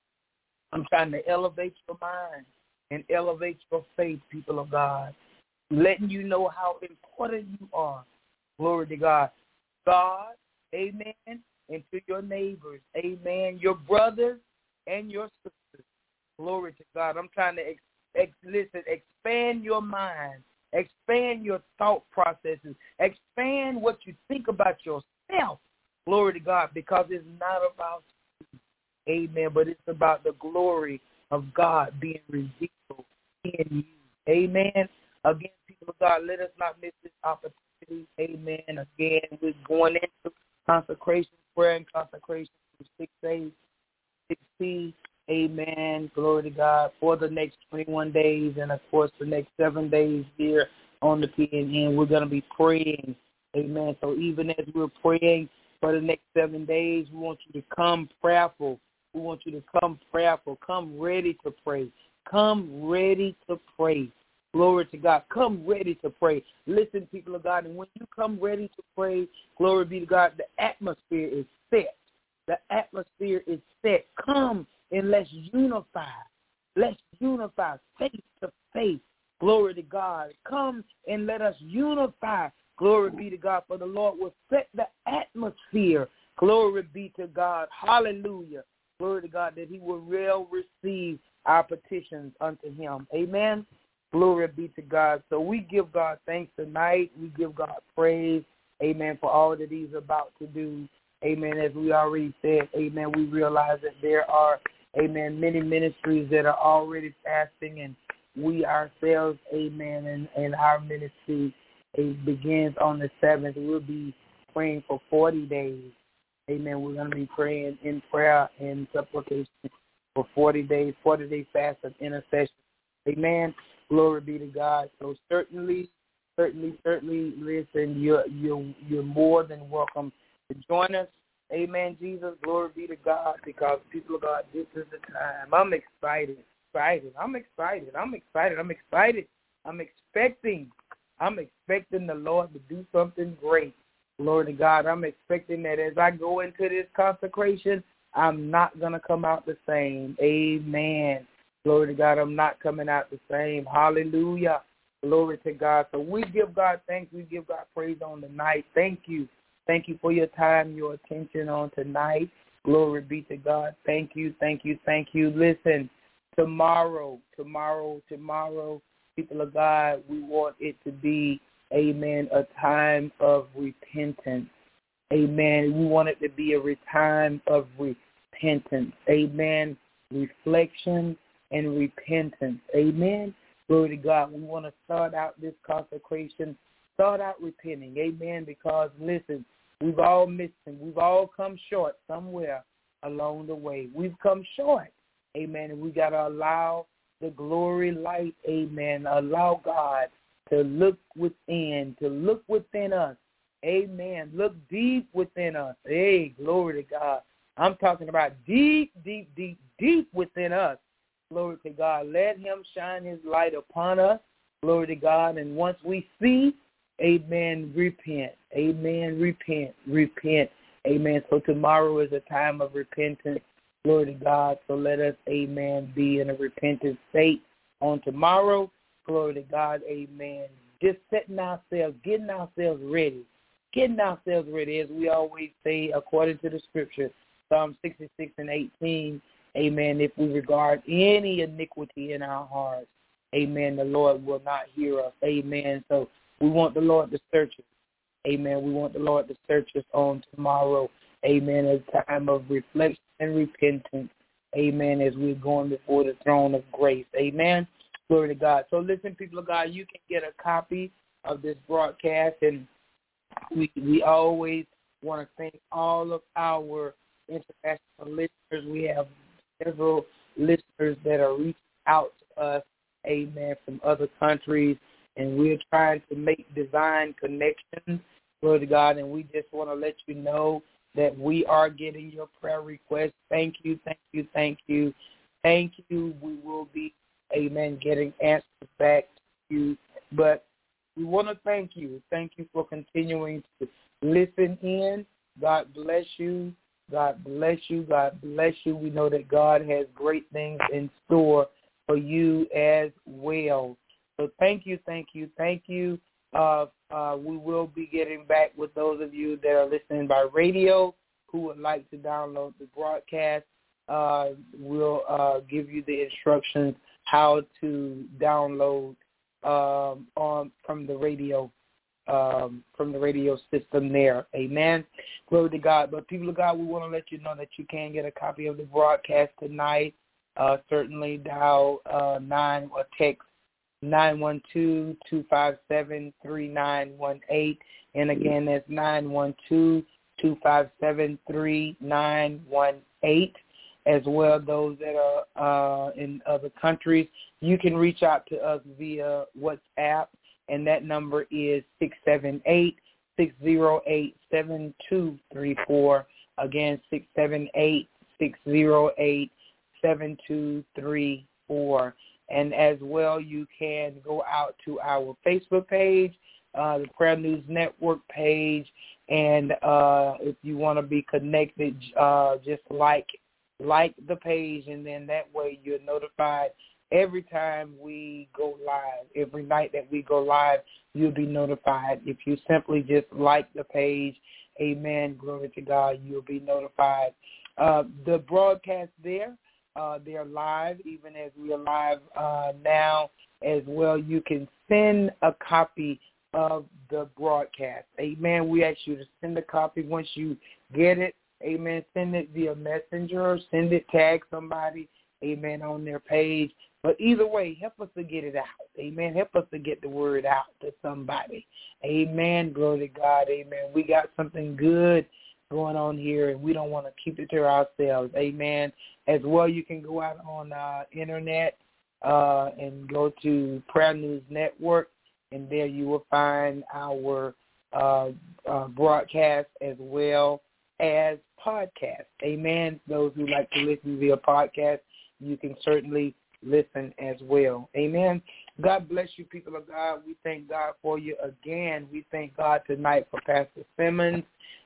I'm trying to elevate your mind and elevate your faith, people of God. Letting you know how important you are. Glory to God. God, amen, and to your neighbors, amen, your brothers and your sisters. Glory to God. I'm trying to, ex- ex- listen, expand your mind. Expand your thought processes. Expand what you think about yourself. Glory to God, because it's not about you, amen, but it's about the glory of God being revealed in you. Amen. Again, people of God, let us not miss this opportunity. Amen. Again, we're going into consecration, prayer and consecration for six days, sixteen. Amen. Glory to God for the next twenty-one days and, of course, the next seven days here on the P N N. We're going to be praying. Amen. So even as we're praying for the next seven days, we want you to come prayerful. We want you to come prayerful. Come ready to pray. Come ready to pray. Glory to God. Come ready to pray. Listen, people of God, and when you come ready to pray, glory be to God, the atmosphere is set. The atmosphere is set. Come and let's unify. Let's unify faith to faith. Glory to God. Come and let us unify. Glory be to God. For the Lord will set the atmosphere. Glory be to God. Hallelujah. Glory to God that he will well receive our petitions unto him. Amen. Glory be to God. So we give God thanks tonight. We give God praise. Amen. For all that he's about to do. Amen. As we already said, amen, we realize that there are, amen, many ministries that are already fasting, and we ourselves, amen, and, and our ministry it begins on the seventh. We'll be praying for forty days. Amen. We're going to be praying in prayer and supplication for forty days, forty-day fast of intercession. Amen. Glory be to God. So certainly, certainly, certainly, listen, you're, you're, you're more than welcome to join us. Amen, Jesus. Glory be to God, because people of God, this is the time. I'm excited, excited. I'm excited. I'm excited. I'm excited. I'm expecting. I'm expecting the Lord to do something great. Glory to God. I'm expecting that as I go into this consecration, I'm not going to come out the same. Amen. Glory to God. I'm not coming out the same. Hallelujah. Glory to God. So we give God thanks. We give God praise on the night. Thank you. Thank you for your time, your attention on tonight. Glory be to God. Thank you, thank you, thank you. Listen, tomorrow, tomorrow, tomorrow, people of God, we want it to be, amen, a time of repentance. Amen. We want it to be a time of repentance. Amen. Reflection and repentance. Amen. Glory to God. We want to start out this consecration, start out repenting. Amen. Because, listen, we've all missed him. We've all come short somewhere along the way. We've come short. Amen. And we got to allow the glory light, amen, allow God to look within, to look within us. Amen. Look deep within us. Hey, glory to God. I'm talking about deep, deep, deep, deep within us. Glory to God. Let him shine his light upon us. Glory to God. And once we see, amen, repent. Amen, repent, repent. Amen. So tomorrow is a time of repentance. Glory to God. So let us, amen, be in a repentant state on tomorrow. Glory to God. Amen. Just setting ourselves, getting ourselves ready. Getting ourselves ready, as we always say, according to the scripture, Psalm sixty-six and eighteen. Amen. If we regard any iniquity in our hearts, amen, the Lord will not hear us. Amen. So we want the Lord to search us. Amen. We want the Lord to search us on tomorrow. Amen. A time of reflection and repentance. Amen. As we're going before the throne of grace. Amen. Glory to God. So listen, people of God, you can get a copy of this broadcast, and we we always want to thank all of our international listeners. We have several listeners that are reaching out to us, amen, from other countries, and we're trying to make divine connections, glory to God, and we just want to let you know that we are getting your prayer requests. Thank you, thank you, thank you, thank you. We will be, amen, getting answers back to you, but we want to thank you. Thank you for continuing to listen in. God bless you. God bless you. God bless you. We know that God has great things in store for you as well. So thank you, thank you, thank you. Uh, uh, we will be getting back with those of you that are listening by radio who would like to download the broadcast. Uh, we'll uh, give you the instructions how to download um, on from the radio. Um, from the radio system there. Amen. Glory to God. But people of God, we want to let you know that you can get a copy of the broadcast tonight. Uh, certainly dial uh, nine or text nine one two, two five seven, three nine one eight. And again, that's nine one two, two five seven, three nine one eight. As well, those that are uh, in other countries, you can reach out to us via WhatsApp. And that number is six seven eight, six zero eight, seven two three four. Again, six seven eight, six zero eight, seven two three four. And as well, you can go out to our Facebook page, uh, the Prayer News Network page, and uh, if you want to be connected, uh, just like like the page, and then that way you're notified every time we go live. Every night that we go live, you'll be notified. If you simply just like the page, amen, glory to God, you'll be notified. Uh, the broadcast there, uh, they're live, even as we are live uh, now as well. You can send a copy of the broadcast. Amen. We ask you to send a copy once you get it. Amen. Send it via messenger. Send it, tag somebody, amen, on their page. But either way, help us to get it out. Amen. Help us to get the word out to somebody. Amen. Glory to God. Amen. We got something good going on here, and we don't want to keep it to ourselves. Amen. As well, you can go out on uh, internet uh, and go to Prayer News Network, and there you will find our uh, uh, broadcast as well as podcast. Amen. Those who like to listen via podcast, you can certainly listen as well. Amen. God bless you, people of God. We thank God for you again. We thank God tonight for Pastor Simmons.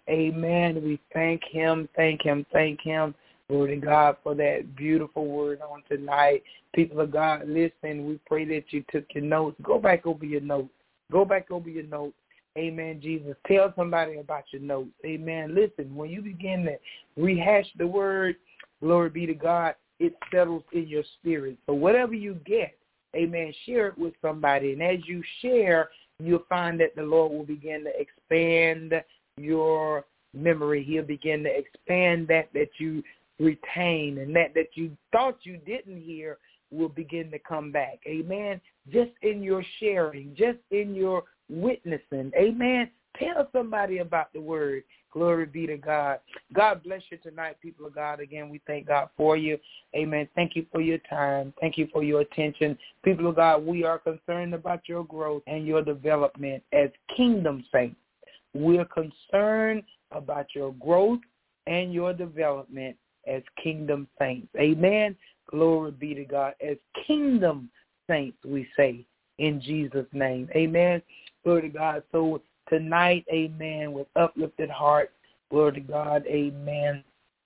Amen. We thank him, thank him, thank him. Glory to God for that beautiful word on tonight. People of God, listen, we pray that you took your notes. Go back over your notes. Go back over your notes. Amen, Jesus. Tell somebody about your notes. Amen. Listen, when you begin to rehash the word, glory be to God, it settles in your spirit. So whatever you get, amen, share it with somebody. And as you share, you'll find that the Lord will begin to expand your memory. He'll begin to expand that that you retain, and that that you thought you didn't hear will begin to come back. Amen. Just in your sharing, just in your witnessing. Amen. Tell somebody about the word. Glory be to God. God bless you tonight, people of God. Again, we thank God for you. Amen. Thank you for your time. Thank you for your attention. People of God, we are concerned about your growth and your development as kingdom saints. We're concerned about your growth and your development as kingdom saints. Amen. Glory be to God. As kingdom saints, we say in Jesus' name. Amen. Glory to God. So tonight, amen, with uplifted hearts, glory to God, amen.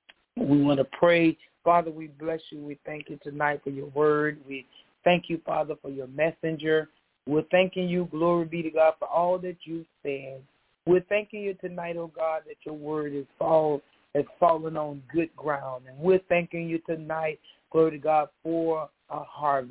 We want to pray. Father, we bless you. We thank you tonight for your word. We thank you, Father, for your messenger. We're thanking you, glory be to God, for all that you said. We're thanking you tonight, oh God, that your word is fall, has fallen on good ground. And we're thanking you tonight, glory to God, for a harvest.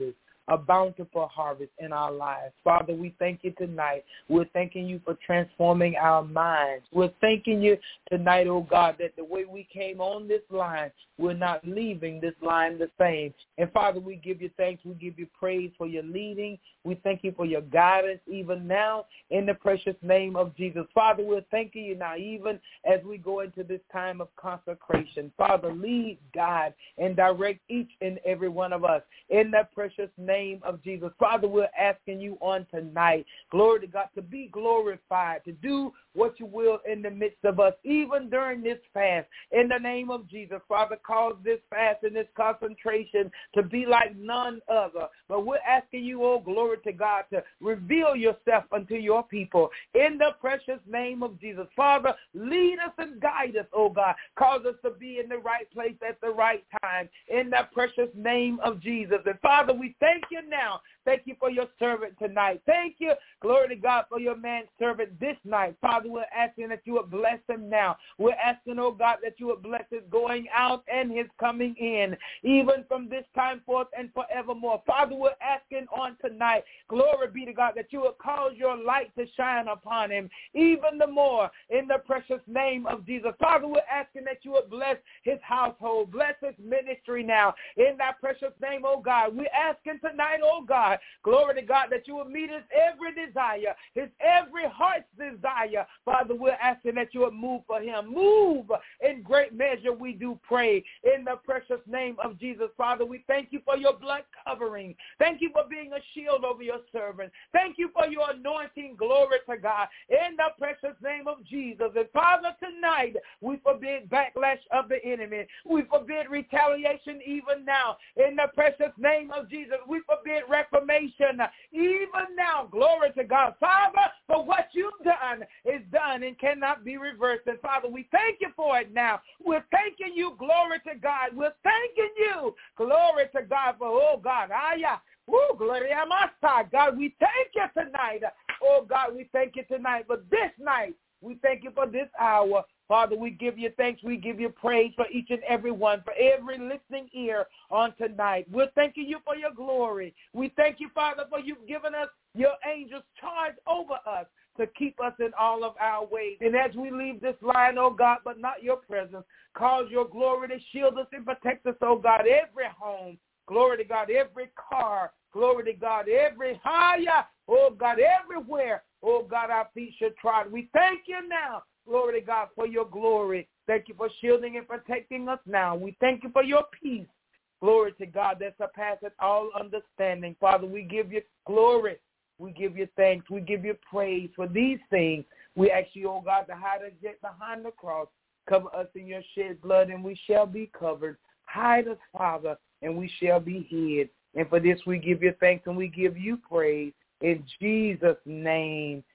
a bountiful harvest in our lives. Father, we thank you tonight. We're thanking you for transforming our minds. We're thanking you tonight, oh God, that the way we came on this line, we're not leaving this line the same. And Father, we give you thanks. We give you praise for your leading. We thank you for your guidance even now in the precious name of Jesus. Father, we're thanking you now even as we go into this time of consecration. Father, lead, guide, and direct each and every one of us in the precious name of Jesus. Father, we're asking you on tonight, glory to God, to be glorified, to do what you will in the midst of us, even during this fast. In the name of Jesus, Father, cause this fast and this concentration to be like none other. But we're asking you, oh, glory to God, to reveal yourself unto your people in the precious name of Jesus. Father, lead us and guide us, oh God. Cause us to be in the right place at the right time in the precious name of Jesus. And Father, we thank you now. Thank you for your servant tonight. Thank you, glory to God, for your man servant this night. Father, we're asking that you would bless him now. We're asking, oh God, that you would bless his going out and his coming in, even from this time forth and forevermore. Father, we're asking on tonight, glory be to God, that you would cause your light to shine upon him even the more in the precious name of Jesus. Father, we're asking that you would bless his household, bless his ministry now in that precious name, oh God. We're asking tonight, oh God, glory to God, that you will meet his every desire, his every heart's desire. Father, we're asking that you would move for him. Move in great measure, we do pray, in the precious name of Jesus. Father, we thank you for your blood covering. Thank you for being a shield over your servant. Thank you for your anointing. Glory to God, in the precious name of Jesus. And Father, tonight, we forbid backlash of the enemy. We forbid retaliation even now, in the precious name of Jesus. We forbid reformation even now. Glory to God. Father, for what you've done is done and cannot be reversed. And Father, we thank you for it now. We're thanking you. Glory to God. We're thanking you. Glory to God for, oh God, Aya. Oh, Gloria Masa. God, we thank you tonight. Oh God, we thank you tonight. But this night, we thank you for this hour. Father, we give you thanks. We give you praise for each and every one, for every listening ear on tonight. We're thanking you for your glory. We thank you, Father, for you've given us your angels charge over us to keep us in all of our ways. And as we leave this line, oh God, but not your presence, cause your glory to shield us and protect us, oh God, every home. Glory to God, every car. Glory to God, every higher. Oh God, everywhere. Oh God, our feet should trod. We thank you now. Glory to God for your glory. Thank you for shielding and protecting us now. We thank you for your peace. Glory to God that surpasses all understanding. Father, we give you glory. We give you thanks. We give you praise for these things. We ask you, oh God, to hide us yet behind the cross. Cover us in your shed blood, and we shall be covered. Hide us, Father, and we shall be hid. And for this we give you thanks and we give you praise. In Jesus' name,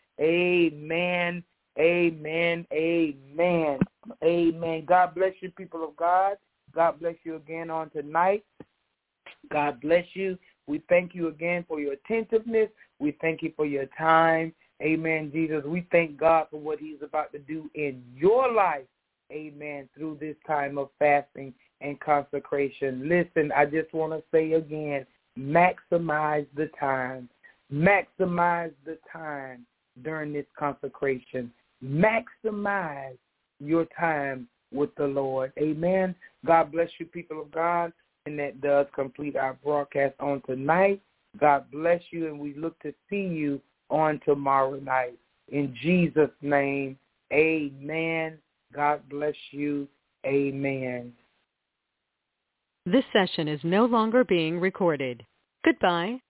amen, amen, amen, amen. God bless you, people of God. God bless you again on tonight. God bless you. We thank you again for your attentiveness. We thank you for your time. Amen, Jesus. We thank God for what he's about to do in your life. Amen, through this time of fasting and consecration. Listen, I just want to say again, maximize the time. Maximize the time during this consecration. Maximize your time with the Lord. Amen. God bless you, people of God. And that does complete our broadcast on tonight. God bless you, and we look to see you on tomorrow night. In Jesus' name, amen. God bless you. Amen. This session is no longer being recorded. Goodbye.